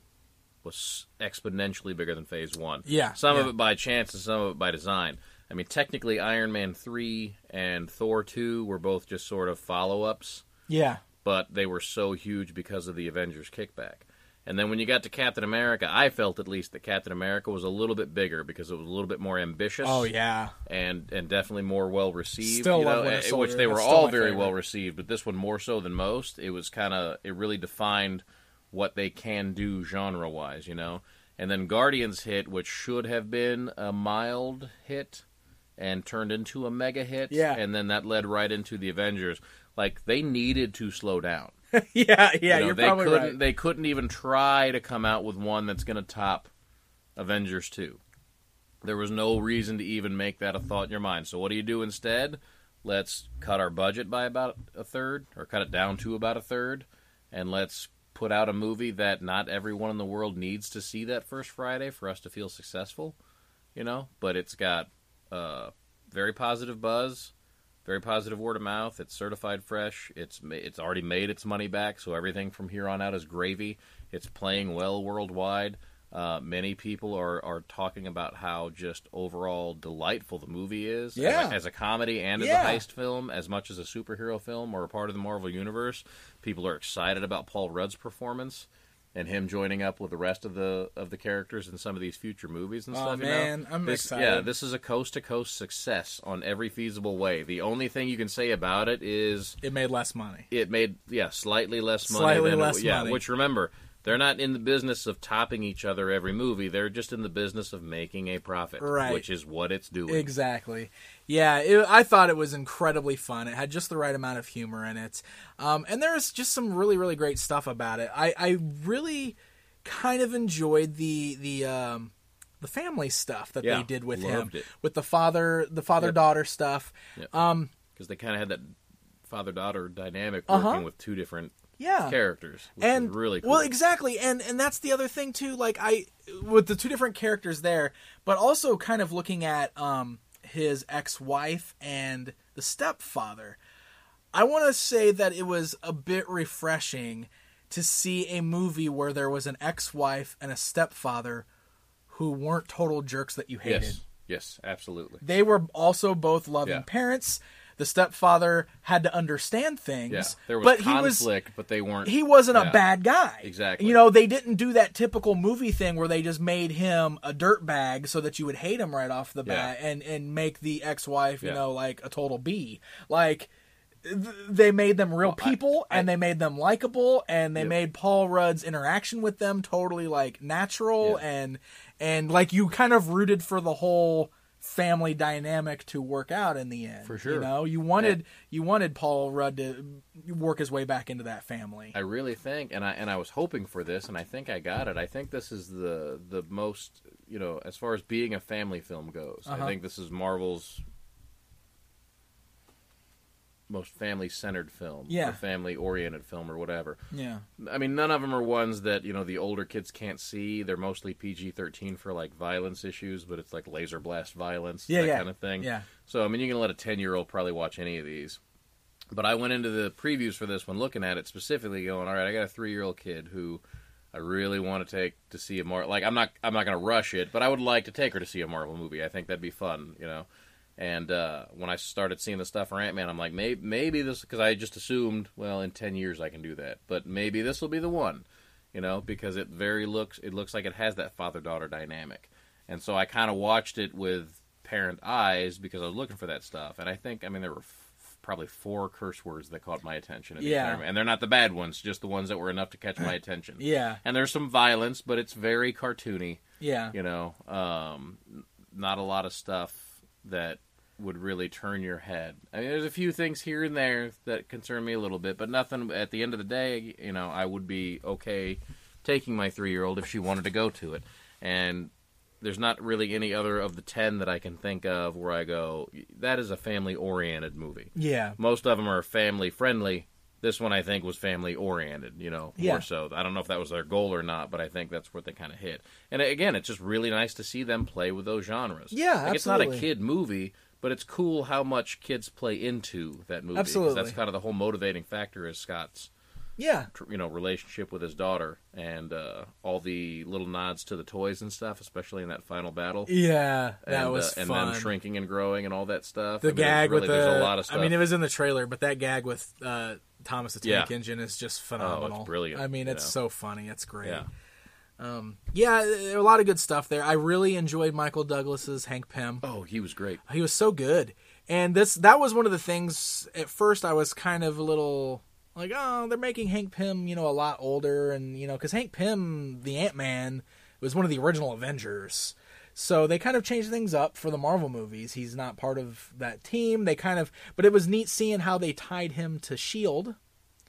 was exponentially bigger than Phase One. Yeah, some yeah. of it by chance and some of it by design. I mean, technically, Iron Man three and Thor two were both just sort of follow-ups. Yeah. But they were so huge because of the Avengers kickback. And then when you got to Captain America, I felt at least that Captain America was a little bit bigger because it was a little bit more ambitious. Oh, yeah. And and definitely more well-received. Still you love know, Winter eh, Soldier. which they were That's still all my very favorite. well-received, but this one more so than most. It was kind of, it really defined what they can do genre-wise, you know? And then Guardians hit, which should have been a mild hit, and turned into a mega hit. Yeah. And then that led right into the Avengers. Like, they needed to slow down. yeah, yeah, you know, you're they probably couldn't, right. They couldn't even try to come out with one that's going to top Avengers two. There was no reason to even make that a thought in your mind. So what do you do instead? Let's cut our budget by about a third, or cut it down to about a third, and let's put out a movie that not everyone in the world needs to see that first Friday for us to feel successful, you know? But it's got uh, very positive buzz, very positive word of mouth. It's certified fresh. It's it's already made its money back, so everything from here on out is gravy. It's playing well worldwide. Uh, many people are, are talking about how just overall delightful the movie is. Yeah. As a, as a comedy and as Yeah. a heist film, as much as a superhero film or a part of the Marvel Universe. People are excited about Paul Rudd's performance and him joining up with the rest of the of the characters in some of these future movies and Oh, stuff. man, you know? I'm this, excited. Yeah, this is a coast-to-coast success on every feasible way. The only thing you can say about it is It made less money. it made, yeah, slightly less money. Slightly than less it, yeah, money. Which, remember, they're not in the business of topping each other every movie. They're just in the business of making a profit, Right. which is what it's doing. Exactly. Yeah, it, I thought it was incredibly fun. It had just the right amount of humor in it. Um, and there's just some really, really great stuff about it. I, I really kind of enjoyed the the um, the family stuff that Yeah, they did with loved him. it. With the father the father-daughter stuff. Yep. Um, Because they kind of had that father-daughter dynamic Uh-huh. working with two different yeah. characters, which and is really cool. well, exactly, and and that's the other thing too. Like I, with the two different characters there, but also kind of looking at um his ex-wife and the stepfather. I want to say that it was a bit refreshing to see a movie where there was an ex-wife and a stepfather who weren't total jerks that you hated. Yes, yes, absolutely. They were also both loving Yeah. parents. the stepfather had to understand things. Yeah, there was but conflict, he was, but they weren't. He wasn't yeah, a bad guy. Exactly. You know, they didn't do that typical movie thing where they just made him a dirtbag so that you would hate him right off the bat, Yeah. and and make the ex-wife, you Yeah. know, like a total B. Like, they made them real Well, I- people, I- and they made them likable, and they Yep. made Paul Rudd's interaction with them totally like natural, Yeah. and and like you kind of rooted for the whole family dynamic to work out in the end. For sure. You know, you wanted you wanted Paul Rudd to work his way back into that family. I really think, and I and I was hoping for this, and I think I got it. I think this is the the most, you know, as far as being a family film goes. Uh-huh. I think this is Marvel's most family-centered film, Yeah. or family-oriented film, or whatever. Yeah. I mean, none of them are ones that, you know, the older kids can't see. They're mostly P G thirteen for, like, violence issues, but it's like laser blast violence, Yeah, that yeah. kind of thing. Yeah. So, I mean, you can let a ten-year-old probably watch any of these. But I went into the previews for this one looking at it specifically going, all right, I got a three-year-old kid who I really want to take to see a Marvel... Like, I'm not I'm not going to rush it, but I would like to take her to see a Marvel movie. I think that'd be fun, you know. And uh, when I started seeing the stuff for Ant-Man, I'm like, maybe, maybe this... Because I just assumed, well, in ten years I can do that. But maybe this will be the one, you know, because it very looks... It looks like it has that father-daughter dynamic. And so I kind of watched it with parent eyes because I was looking for that stuff. And I think, I mean, there were f- probably four curse words that caught my attention. At the Yeah. time. And they're not the bad ones, just the ones that were enough to catch my attention. Yeah. And there's some violence, but it's very cartoony. Yeah. You know, um, not a lot of stuff that would really turn your head. I mean, there's a few things here and there that concern me a little bit, but nothing. At the end of the day, you know, I would be okay taking my three-year-old if she wanted to go to it. And there's not really any other of the ten that I can think of where I go, that is a family-oriented movie. Yeah. Most of them are family-friendly. This one, I think, was family-oriented, you know, Yeah. more so. I don't know if that was their goal or not, but I think that's what they kind of hit. And again, it's just really nice to see them play with those genres. Yeah, like, it's not a absolutely. kid movie, but it's cool how much kids play into that movie. 'Cause Absolutely. that's kind of the whole motivating factor is Scott's, Yeah. you know, relationship with his daughter and uh, all the little nods to the toys and stuff, especially in that final battle. Yeah. That and, was uh, and fun. them shrinking and growing and all that stuff. The I mean, there's gag really, with the. there's a lot of stuff. I mean, it was in the trailer, but that gag with uh, Thomas the Tank Yeah. Engine is just phenomenal. Oh, it's brilliant, I mean, you it's know. so funny. It's great. Yeah. Um, yeah, there are a lot of good stuff there. I really enjoyed Michael Douglas's Hank Pym. Oh, he was great. He was so good. And this that was one of the things at first I was kind of a little like, oh, they're making Hank Pym, you know, a lot older, and you know, because Hank Pym, the Ant-Man, was one of the original Avengers. So they kind of changed things up for the Marvel movies. He's not part of that team. They kind of, but it was neat seeing how they tied him to S H I E L D,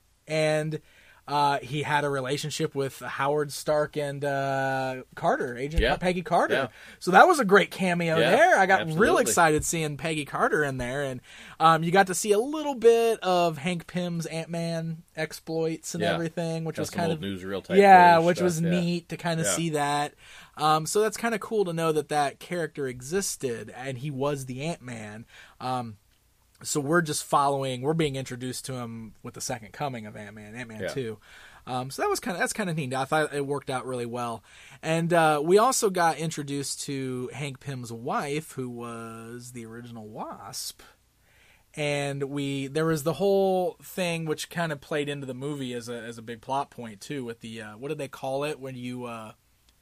and uh, he had a relationship with Howard Stark and uh, Carter, Agent Yeah. Peggy Carter. Yeah. So that was a great cameo Yeah, there. I got real absolutely. excited seeing Peggy Carter in there, and um, you got to see a little bit of Hank Pym's Ant-Man exploits and Yeah. everything, which Got was some kind old of newsreel type yeah, footage which stuff, was yeah. neat to kind of Yeah. see that. Um, so that's kind of cool to know that that character existed and he was the Ant-Man. Um, so we're just following. We're being introduced to him with the second coming of Ant-Man, Ant-Man Yeah. two. Um, so that was kind of that's kind of neat. I thought it worked out really well. And uh, we also got introduced to Hank Pym's wife, who was the original Wasp. And we there was the whole thing which kind of played into the movie as a as a big plot point too, with the uh, what did they call it when you uh,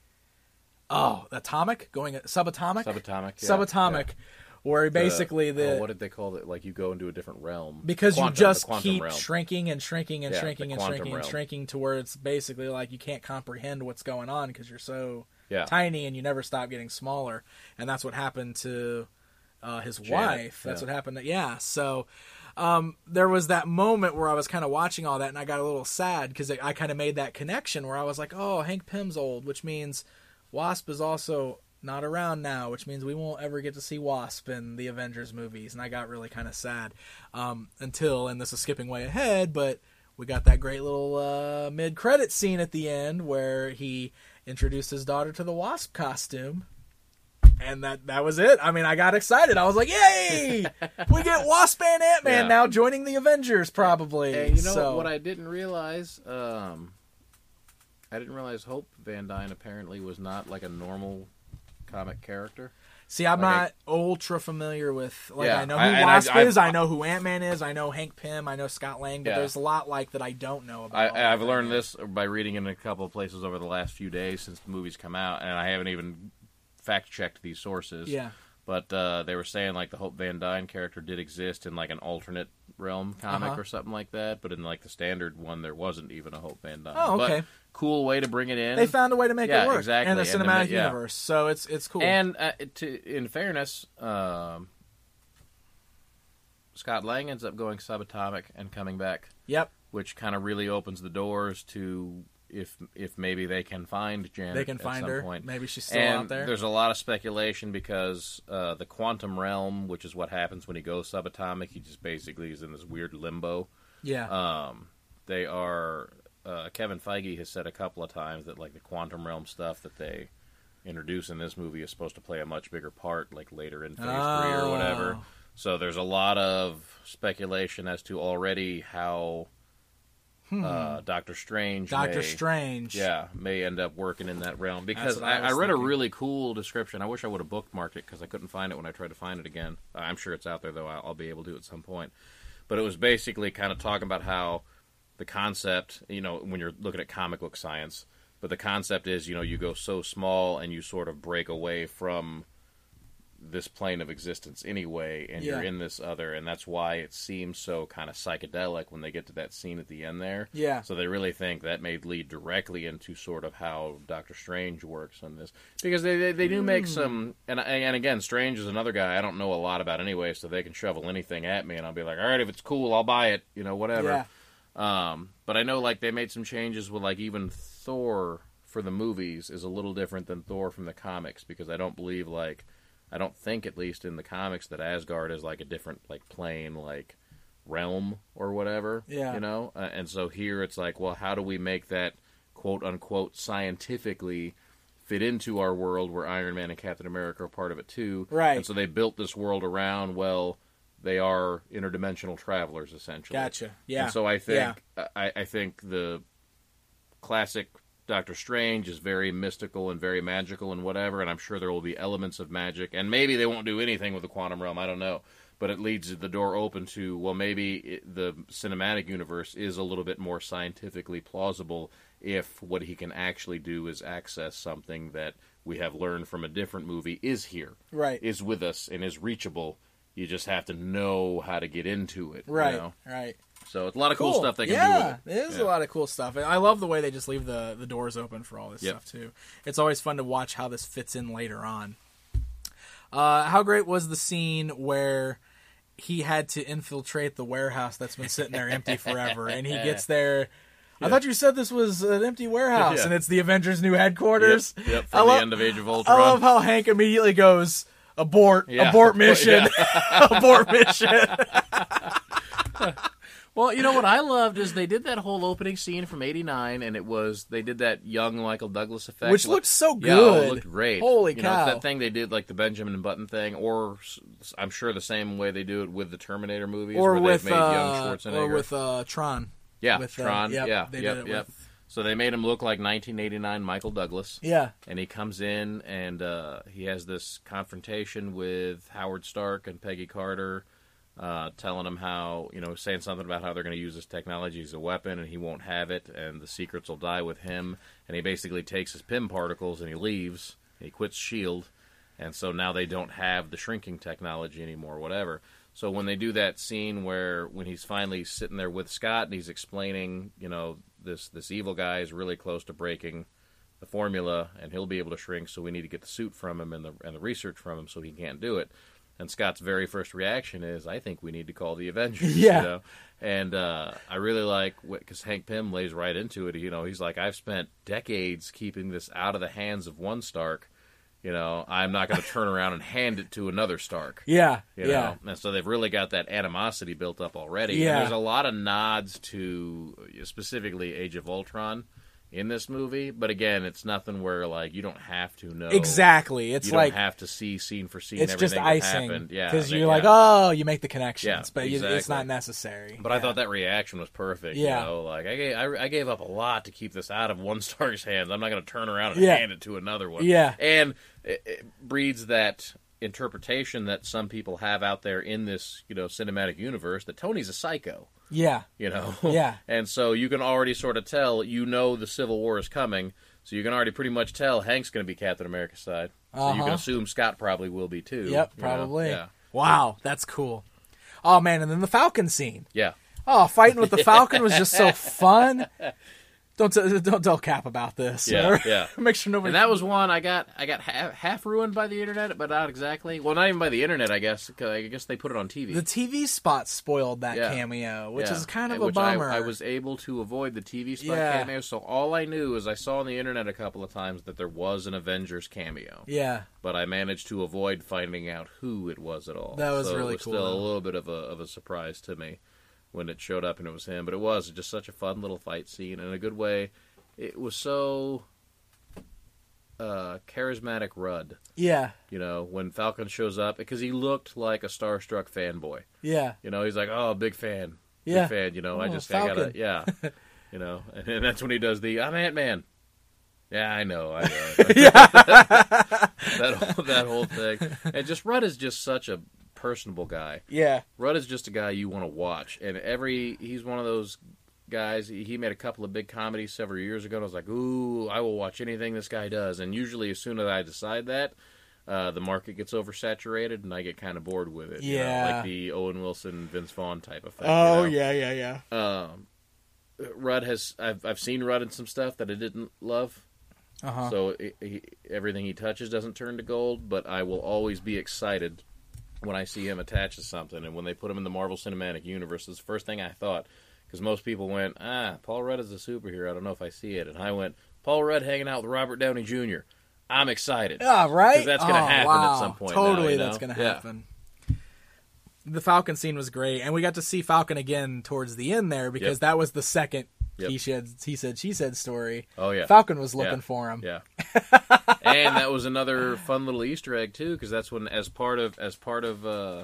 oh atomic going subatomic Subatomic. Yeah. subatomic, Yeah. where The- basically the oh, what did they call it? Like you go into a different realm because Quantum, you just the quantum keep realm. shrinking and shrinking and Yeah, shrinking the and quantum shrinking and realm. shrinking to where it's basically like you can't comprehend what's going on because you're so Yeah. tiny and you never stop getting smaller. And that's what happened to uh, his Janet, wife. That's yeah. what happened to, yeah. So um, there was that moment where I was kind of watching all that and I got a little sad because I kind of made that connection where I was like, oh, Hank Pym's old, which means Wasp is also not around now, which means we won't ever get to see Wasp in the Avengers movies. And I got really kind of sad um, until, and this is skipping way ahead, but we got that great little uh, mid-credit scene at the end where he introduced his daughter to the Wasp costume. And that, that was it. I mean, I got excited. I was like, yay! We get Wasp and Ant-Man Yeah. now joining the Avengers, probably. Hey, you know So- what I didn't realize? Um, I didn't realize Hope Van Dyne apparently was not like a normal comic character. See, I'm Like, not ultra familiar with, like, Yeah, I know who I- and Wasp I've- is, I've- I know who Ant-Man is, I know Hank Pym, I know Scott Lang, but Yeah. there's a lot, like, that I don't know about. I, all I've of them. learned this by reading in a couple of places over the last few days since the movie's come out, and I haven't even fact-checked these sources. Yeah. But uh, they were saying, like, the Hope Van Dyne character did exist in, like, an alternate realm comic Uh-huh. or something like that, but in, like, the standard one, there wasn't even a Hope Van Dyne. Oh, okay. But cool way to bring it in. They found a way to make Yeah, it work exactly. in the And to cinematic ma- yeah. universe, so it's it's cool. And uh, to, in fairness, um, Scott Lang ends up going subatomic and coming back, yep, which kind of really opens the doors to if if maybe they can find Janet they can at find some her. point. Maybe she's still And out there. there's a lot of speculation because uh, the quantum realm, which is what happens when he goes subatomic, he just basically is in this weird limbo. Yeah, Um, they are uh, Kevin Feige has said a couple of times that like the quantum realm stuff that they introduce in this movie is supposed to play a much bigger part, like later in Phase Three or whatever. Oh. So there's a lot of speculation as to already how uh, Doctor Strange, Doctor may, Strange. yeah, may end up working in that realm. Because what I I, I was read thinking. a really cool description. I wish I would have bookmarked it because I couldn't find it when I tried to find it again. I'm sure it's out there though. I'll, I'll be able to at some point. But it was basically kind of talking about how the concept, you know, when you're looking at comic book science, but the concept is, you know, you go so small and you sort of break away from this plane of existence anyway, and Yeah. you're in this other, and that's why it seems so kind of psychedelic when they get to that scene at the end there. Yeah. So they really think that may lead directly into sort of how Doctor Strange works on this, because they they, they do make Hmm. some, and and again, Strange is another guy I don't know a lot about anyway, so they can shovel anything at me, and I'll be like, all right, if it's cool, I'll buy it, you know, whatever. Yeah. Um, but I know like they made some changes with like even Thor for the movies is a little different than Thor from the comics, because I don't believe like. I don't think, at least in the comics, that Asgard is like a different like plane, like realm or whatever. Yeah. You know, uh, and so here it's like, well, how do we make that quote unquote scientifically fit into our world where Iron Man and Captain America are part of it too? Right. And so they built this world around. Well, they are interdimensional travelers essentially. Gotcha. Yeah. And so I think Yeah. I, I think the classic Doctor Strange is very mystical and very magical and whatever, and I'm sure there will be elements of magic, and maybe they won't do anything with the quantum realm, I don't know, but it leads the door open to, well, maybe it, the cinematic universe is a little bit more scientifically plausible if what he can actually do is access something that we have learned from a different movie is here, Right. is with us, and is reachable. You just have to know how to get into it. Right. You know? Right. So it's a lot of cool, stuff they can yeah, do with it. it is Yeah. a lot of cool stuff. And I love the way they just leave the, the doors open for all this Yep. stuff, too. It's always fun to watch how this fits in later on. Uh, how great was the scene where he had to infiltrate the warehouse that's been sitting there empty forever, and he gets there... I thought you said this was an empty warehouse, Yeah. and it's the Avengers' new headquarters. Yep, yep, I from lo- the end of Age of Ultron. I love how Hank immediately goes, abort, Yeah. abort mission, abort mission. Well, you know what I loved is they did that whole opening scene from eighty-nine, and it was they did that young Michael Douglas effect, Which looked so Yeah, oh, good. it looked great. Holy you cow. Know, it's that thing they did, like the Benjamin Button thing, or s- I'm sure the same way they do it with the Terminator movies, Or where with, they've made young uh, Schwarzenegger. or with uh, Tron. yeah, with, uh, Tron. yep, yeah, they yep, did it yep. with- So they made him look like nineteen eighty-nine Michael Douglas. Yeah. And he comes in and uh, he has this confrontation with Howard Stark and Peggy Carter, uh, telling him how, you know, saying something about how they're going to use this technology as a weapon and he won't have it and the secrets will die with him. And he basically takes his P I M particles and he leaves. He quits S H I E L D. And so now they don't have the shrinking technology anymore, whatever. So when they do that scene where when he's finally sitting there with Scott and he's explaining, you know, this this evil guy is really close to breaking the formula and he'll be able to shrink, so we need to get the suit from him and the and the research from him so he can't do it. And Scott's very first reaction is, I think we need to call the Avengers. Yeah. You know? And uh, I really like, because Hank Pym lays right into it, you know, he's like, I've spent decades keeping this out of the hands of one Stark. You know, I'm not going to turn around and hand it to another Stark. Yeah. You yeah. know? And so they've really got that animosity built up already. Yeah. And there's a lot of nods to specifically Age of Ultron in this movie. But again, it's nothing where, like, you don't have to know. Exactly. It's you like, don't have to see scene for scene it's everything just that icing. happened. Yeah, Because they- you're like, yeah. oh, you make the connections. Yeah, but you, it's exactly. not necessary. But I Yeah. thought that reaction was perfect. Yeah. You know, like I gave, I, I gave up a lot to keep this out of one Stark's hands. I'm not going to turn around and Yeah. hand it to another one. Yeah. And it, it breeds that interpretation that some people have out there in this, you know, cinematic universe that Tony's a psycho. Yeah. You know? Yeah. And so you can already sort of tell, you know the Civil War is coming, so you can already pretty much tell Hank's going to be Captain America's side. So Uh-huh. you can assume Scott probably will be too. Yep, you know? probably. Yeah. Wow, that's cool. Oh, man, and then the Falcon scene. Yeah. Oh, fighting with the Falcon was just so fun. Don't t- don't tell Cap about this. Yeah, yeah. Make sure nobody. And that was one I got I got half, half ruined by the internet, but not exactly. Well, not even by the internet, I guess. Cause I guess they put it on T V. The T V spot spoiled that Yeah. cameo, which Yeah. is kind of Which a bummer. I, I was able to avoid the T V spot Yeah. cameo, so all I knew is I saw on the internet a couple of times that there was an Avengers cameo. Yeah. But I managed to avoid finding out who it was at all. That was so really it was cool, still a though. little bit of a of a surprise to me when it showed up and it was him. But it was just such a fun little fight scene in a good way. It was so uh, charismatic Rudd. Yeah. You know, when Falcon shows up, because he looked like a starstruck fanboy. Yeah. You know, he's like, oh, big fan. Yeah. Big fan, you know, I Oh, just, I Falcon. gotta, yeah. You know, and, and that's when he does the, I'm Ant-Man. Yeah, I know, I know. that, whole, that whole thing. And just, Rudd is just such a personable guy. Yeah. Rudd is just a guy you want to watch. And every, he's one of those guys, he, he made a couple of big comedies several years ago, and I was like, ooh, I will watch anything this guy does. And usually as soon as I decide that, uh, the market gets oversaturated, and I get kind of bored with it. You know, Yeah. like the Owen Wilson, Vince Vaughn type of thing. Oh, you know? yeah, yeah, yeah. Um, Rudd has, I've, I've seen Rudd in some stuff that I didn't love. Uh-huh. So it, he, everything he touches doesn't turn to gold, but I will always be excited when I see him attached to something. And when they put him in the Marvel Cinematic Universe, it's the first thing I thought. Because most people went, ah, Paul Rudd is a superhero. I don't know if I see it. And I went, Paul Rudd hanging out with Robert Downey Junior I'm excited. Yeah, right? 'Cause that's going to Oh, happen wow. at some point. Totally, now, you know? that's going to Yeah. happen. The Falcon scene was great, and we got to see Falcon again towards the end there because Yep. that was the second Yep. he said, he said, she said story. Oh, yeah. Falcon was looking Yeah. for him. Yeah. And that was another fun little Easter egg, too, because that's when, as part of, as part of, uh,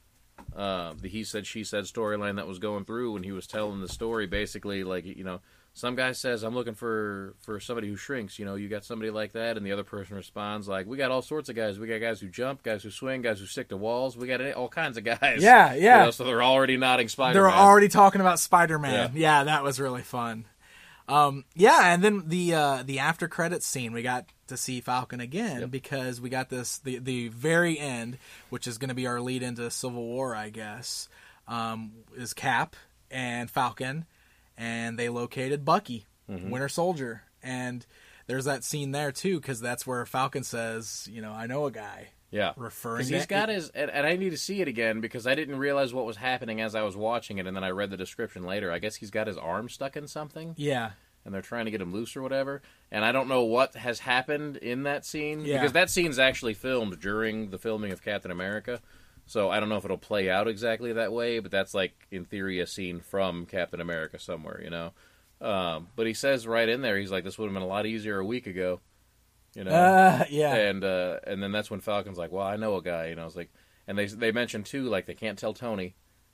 Uh, the he said she said storyline that was going through when he was telling the story, basically like, you know, some guy says, I'm looking for for somebody who shrinks, you know, you got somebody like that, and the other person responds like, we got all sorts of guys, we got guys who jump, guys who swing, guys who stick to walls, we got all kinds of guys. Yeah, yeah. You know, so they're already nodding Spider-Man. They're already talking about Spider-Man. Yeah. Yeah, that was really fun. Um, yeah, and then the uh, the after credits scene, we got to see Falcon again Yep. because we got this the the very end, which is going to be our lead into Civil War, I guess. Um, is Cap and Falcon, and they located Bucky, Mm-hmm. Winter Soldier, and there's that scene there too because that's where Falcon says, you know, I know a guy. Yeah, Referring because he's to- got his, and, and I need to see it again because I didn't realize what was happening as I was watching it, and then I read the description later. I guess he's got his arm stuck in something, Yeah. and they're trying to get him loose or whatever. And I don't know what has happened in that scene Yeah. because that scene's actually filmed during the filming of Captain America. So I don't know if it'll play out exactly that way, but that's like in theory a scene from Captain America somewhere, you know. Um, but he says right in there, he's like, "This would have been a lot easier a week ago." You know, Uh, yeah. and uh, and then that's when Falcon's like, "Well, I know a guy," you know. It's like, and they they mentioned too, like they can't tell Tony,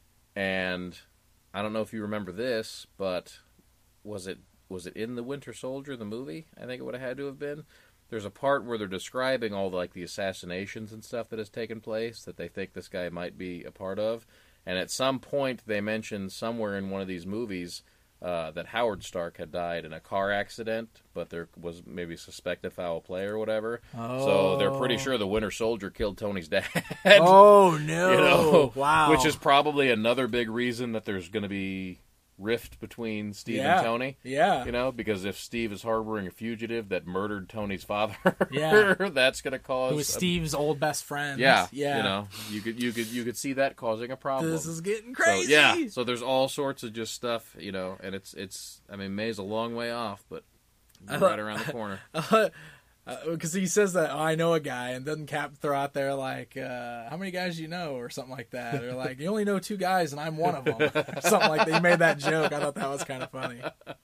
and I don't know if you remember this, but was it was it in the Winter Soldier the movie? I think it would have had to have been. There's a part where they're describing all the, like the assassinations and stuff that has taken place that they think this guy might be a part of, and at some point they mention somewhere in one of these movies. Uh, that Howard Stark had died in a car accident, but there was maybe suspected foul play or whatever. Oh. So they're pretty sure the Winter Soldier killed Tony's dad. Oh no! You know, Wow. Which is probably another big reason that there's going to be rift between Steve Yeah. and Tony. Yeah. You know, because if Steve is harboring a fugitive that murdered Tony's father, Yeah. that's going to cause Who was a- Steve's old best friend. yeah, Yeah. You know, you could you could you could see that causing a problem. This is getting So, crazy. yeah, so there's all sorts of just stuff, you know, and it's it's. I mean, May's a long way off, but right around the corner. Because he says that, oh, I know a guy, and doesn't Cap throw out there like, uh, how many guys do you know, or something like that, or like, you only know two guys, and I'm one of them, or something like that. He made that joke. I thought that was kind of funny.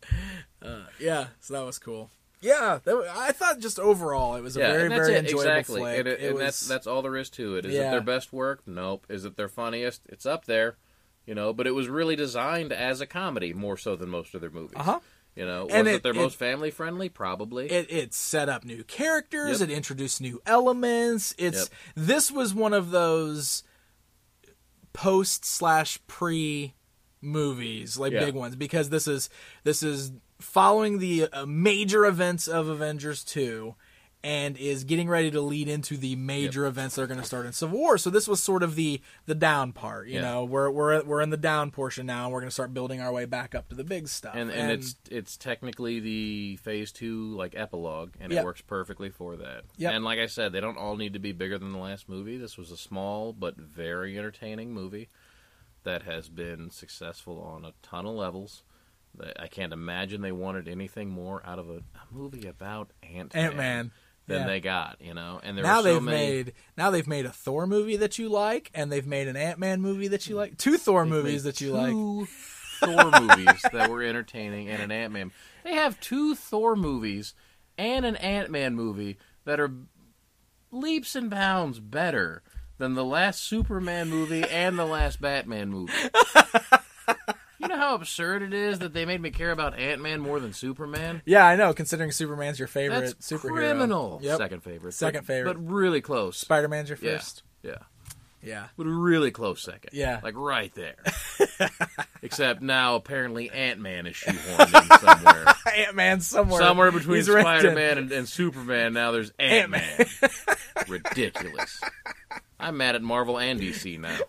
Uh, yeah, so that was cool. Yeah, that, wa- I thought just overall it was a Yeah, very and that's very it, enjoyable exactly. flick. And, it, It and was, that's that's all there is to it. Is Yeah. it their best work? Nope. Is it their funniest? It's up there, you know. But it was really designed as a comedy more so than most of their movies. uh huh. You know, And was it- it their it- most family friendly? Probably. It, it set up new characters. Yep. It introduced new elements. It's Yep. This was one of those post slash pre movies, like Yeah. big ones, because this is this is following the uh, major events of Avengers two. And is getting ready to lead into the major Yep. events that are going to start in Civil War. So this was sort of the the down part. You Yeah. know, we're we're we're in the down portion now, and we're going to start building our way back up to the big stuff. and, and it's it's technically the phase two like epilogue, and Yep. it works perfectly for that. Yep. And like I said, they don't all need to be bigger than the last movie. This was a small but very entertaining movie that has been successful on a ton of levels. I can't imagine they wanted anything more out of a, a movie about Ant-Man. Ant-Man. Than Yeah. they got, you know, and there now were so they've many, made now they've made a Thor movie that you like, and they've made an Ant-Man movie that you like, two Thor they've movies made that you like. two Thor movies that were entertaining, and an Ant-Man. They have two Thor movies and an Ant-Man movie that are leaps and bounds better than the last Superman movie and the last Batman movie. You know how absurd it is that they made me care about Ant-Man more than Superman? Yeah, I know. Considering Superman's your favorite That's superhero, criminal. Yep. Second favorite. Second but, favorite. But really close. Spider-Man's your Yeah. first. Yeah. Yeah. But a really close second. Yeah. Like right there. Except now apparently Ant-Man is shoehorned in somewhere. Ant-Man somewhere. Somewhere between He's right Spider-Man and, and Superman, now there's Ant-Man. Ant-Man. Ridiculous. I'm mad at Marvel and D C now.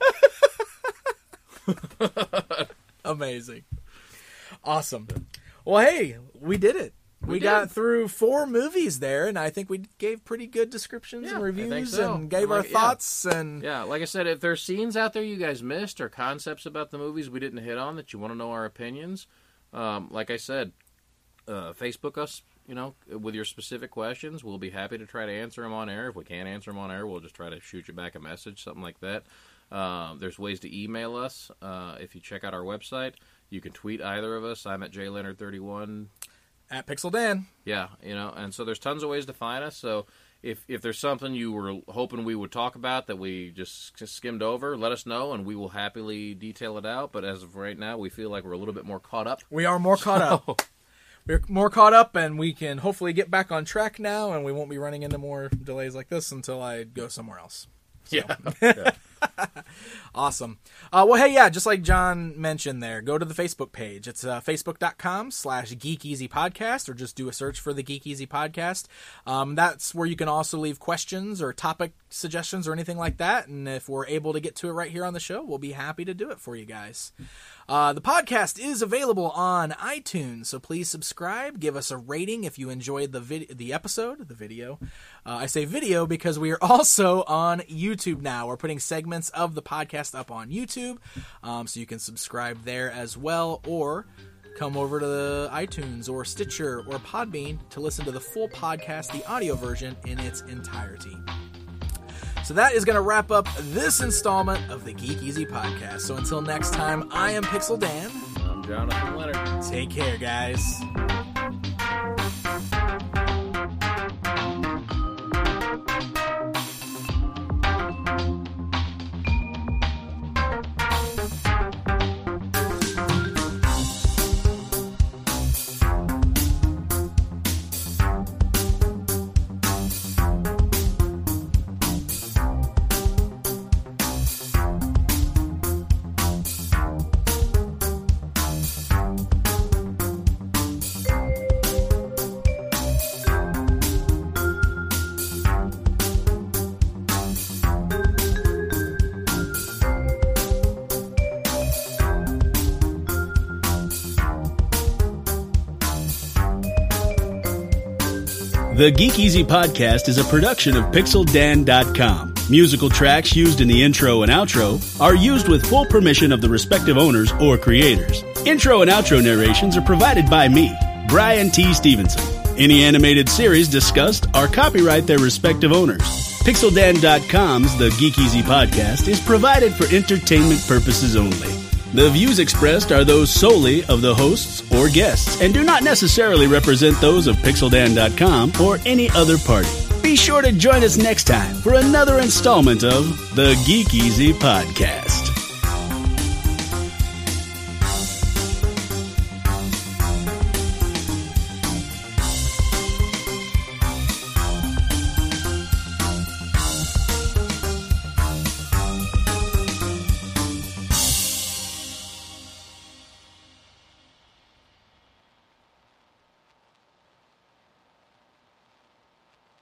Amazing. Awesome. Well, hey, we did it. We, We got did. through four movies there, and I think we gave pretty good descriptions Yeah, and I reviews think so. and gave Like, our yeah. thoughts. And Yeah, like I said, if there's scenes out there you guys missed or concepts about the movies we didn't hit on that you want to know our opinions, um, like I said, uh, Facebook us, you know, with your specific questions. We'll be happy to try to answer them on air. If we can't answer them on air, we'll just try to shoot you back a message, something like that. Um, there's ways to email us. Uh, if you check out our website, you can tweet either of us. I'm at j leonard thirty-one. at Pixel Dan. Yeah, you know, and so there's tons of ways to find us. So if if there's something you were hoping we would talk about that we just skimmed over, let us know, and we will happily detail it out. But as of right now, we feel like we're a little bit more caught up. We are more caught up. We're more caught up, and we can hopefully get back on track now, and we won't be running into more delays like this until I go somewhere else. Yeah. yeah. Awesome. Uh, well, hey, yeah, just like John mentioned there, go to the Facebook page. It's uh, facebook.com slash Geek Easy Podcast, or just do a search for the Geek Easy Podcast. Um, that's where you can also leave questions or topic suggestions or anything like that. And if we're able to get to it right here on the show, we'll be happy to do it for you guys. Uh, the podcast is available on iTunes, so please subscribe. Give us a rating if you enjoyed the vid- the episode, the video. Uh, I say video because we are also on YouTube now. We're putting segments of the podcast up on YouTube, um, so you can subscribe there as well, or come over to the iTunes or Stitcher or Podbean to listen to the full podcast, the audio version, in its entirety. So that is going to wrap up this installment of the Geek Easy Podcast. So until next time, I am Pixel Dan. I'm Jonathan Leonard. Take care, guys. The Geek Easy Podcast is a production of Pixel Dan dot com. Musical tracks used in the intro and outro are used with full permission of the respective owners or creators. Intro and outro narrations are provided by me, Brian T. Stevenson. Any animated series discussed are copyright their respective owners. Pixel Dan dot com's The Geek Easy Podcast is provided for entertainment purposes only. The views expressed are those solely of the hosts or guests and do not necessarily represent those of Pixel Dan dot com or any other party. Be sure to join us next time for another installment of the Geek Easy Podcast.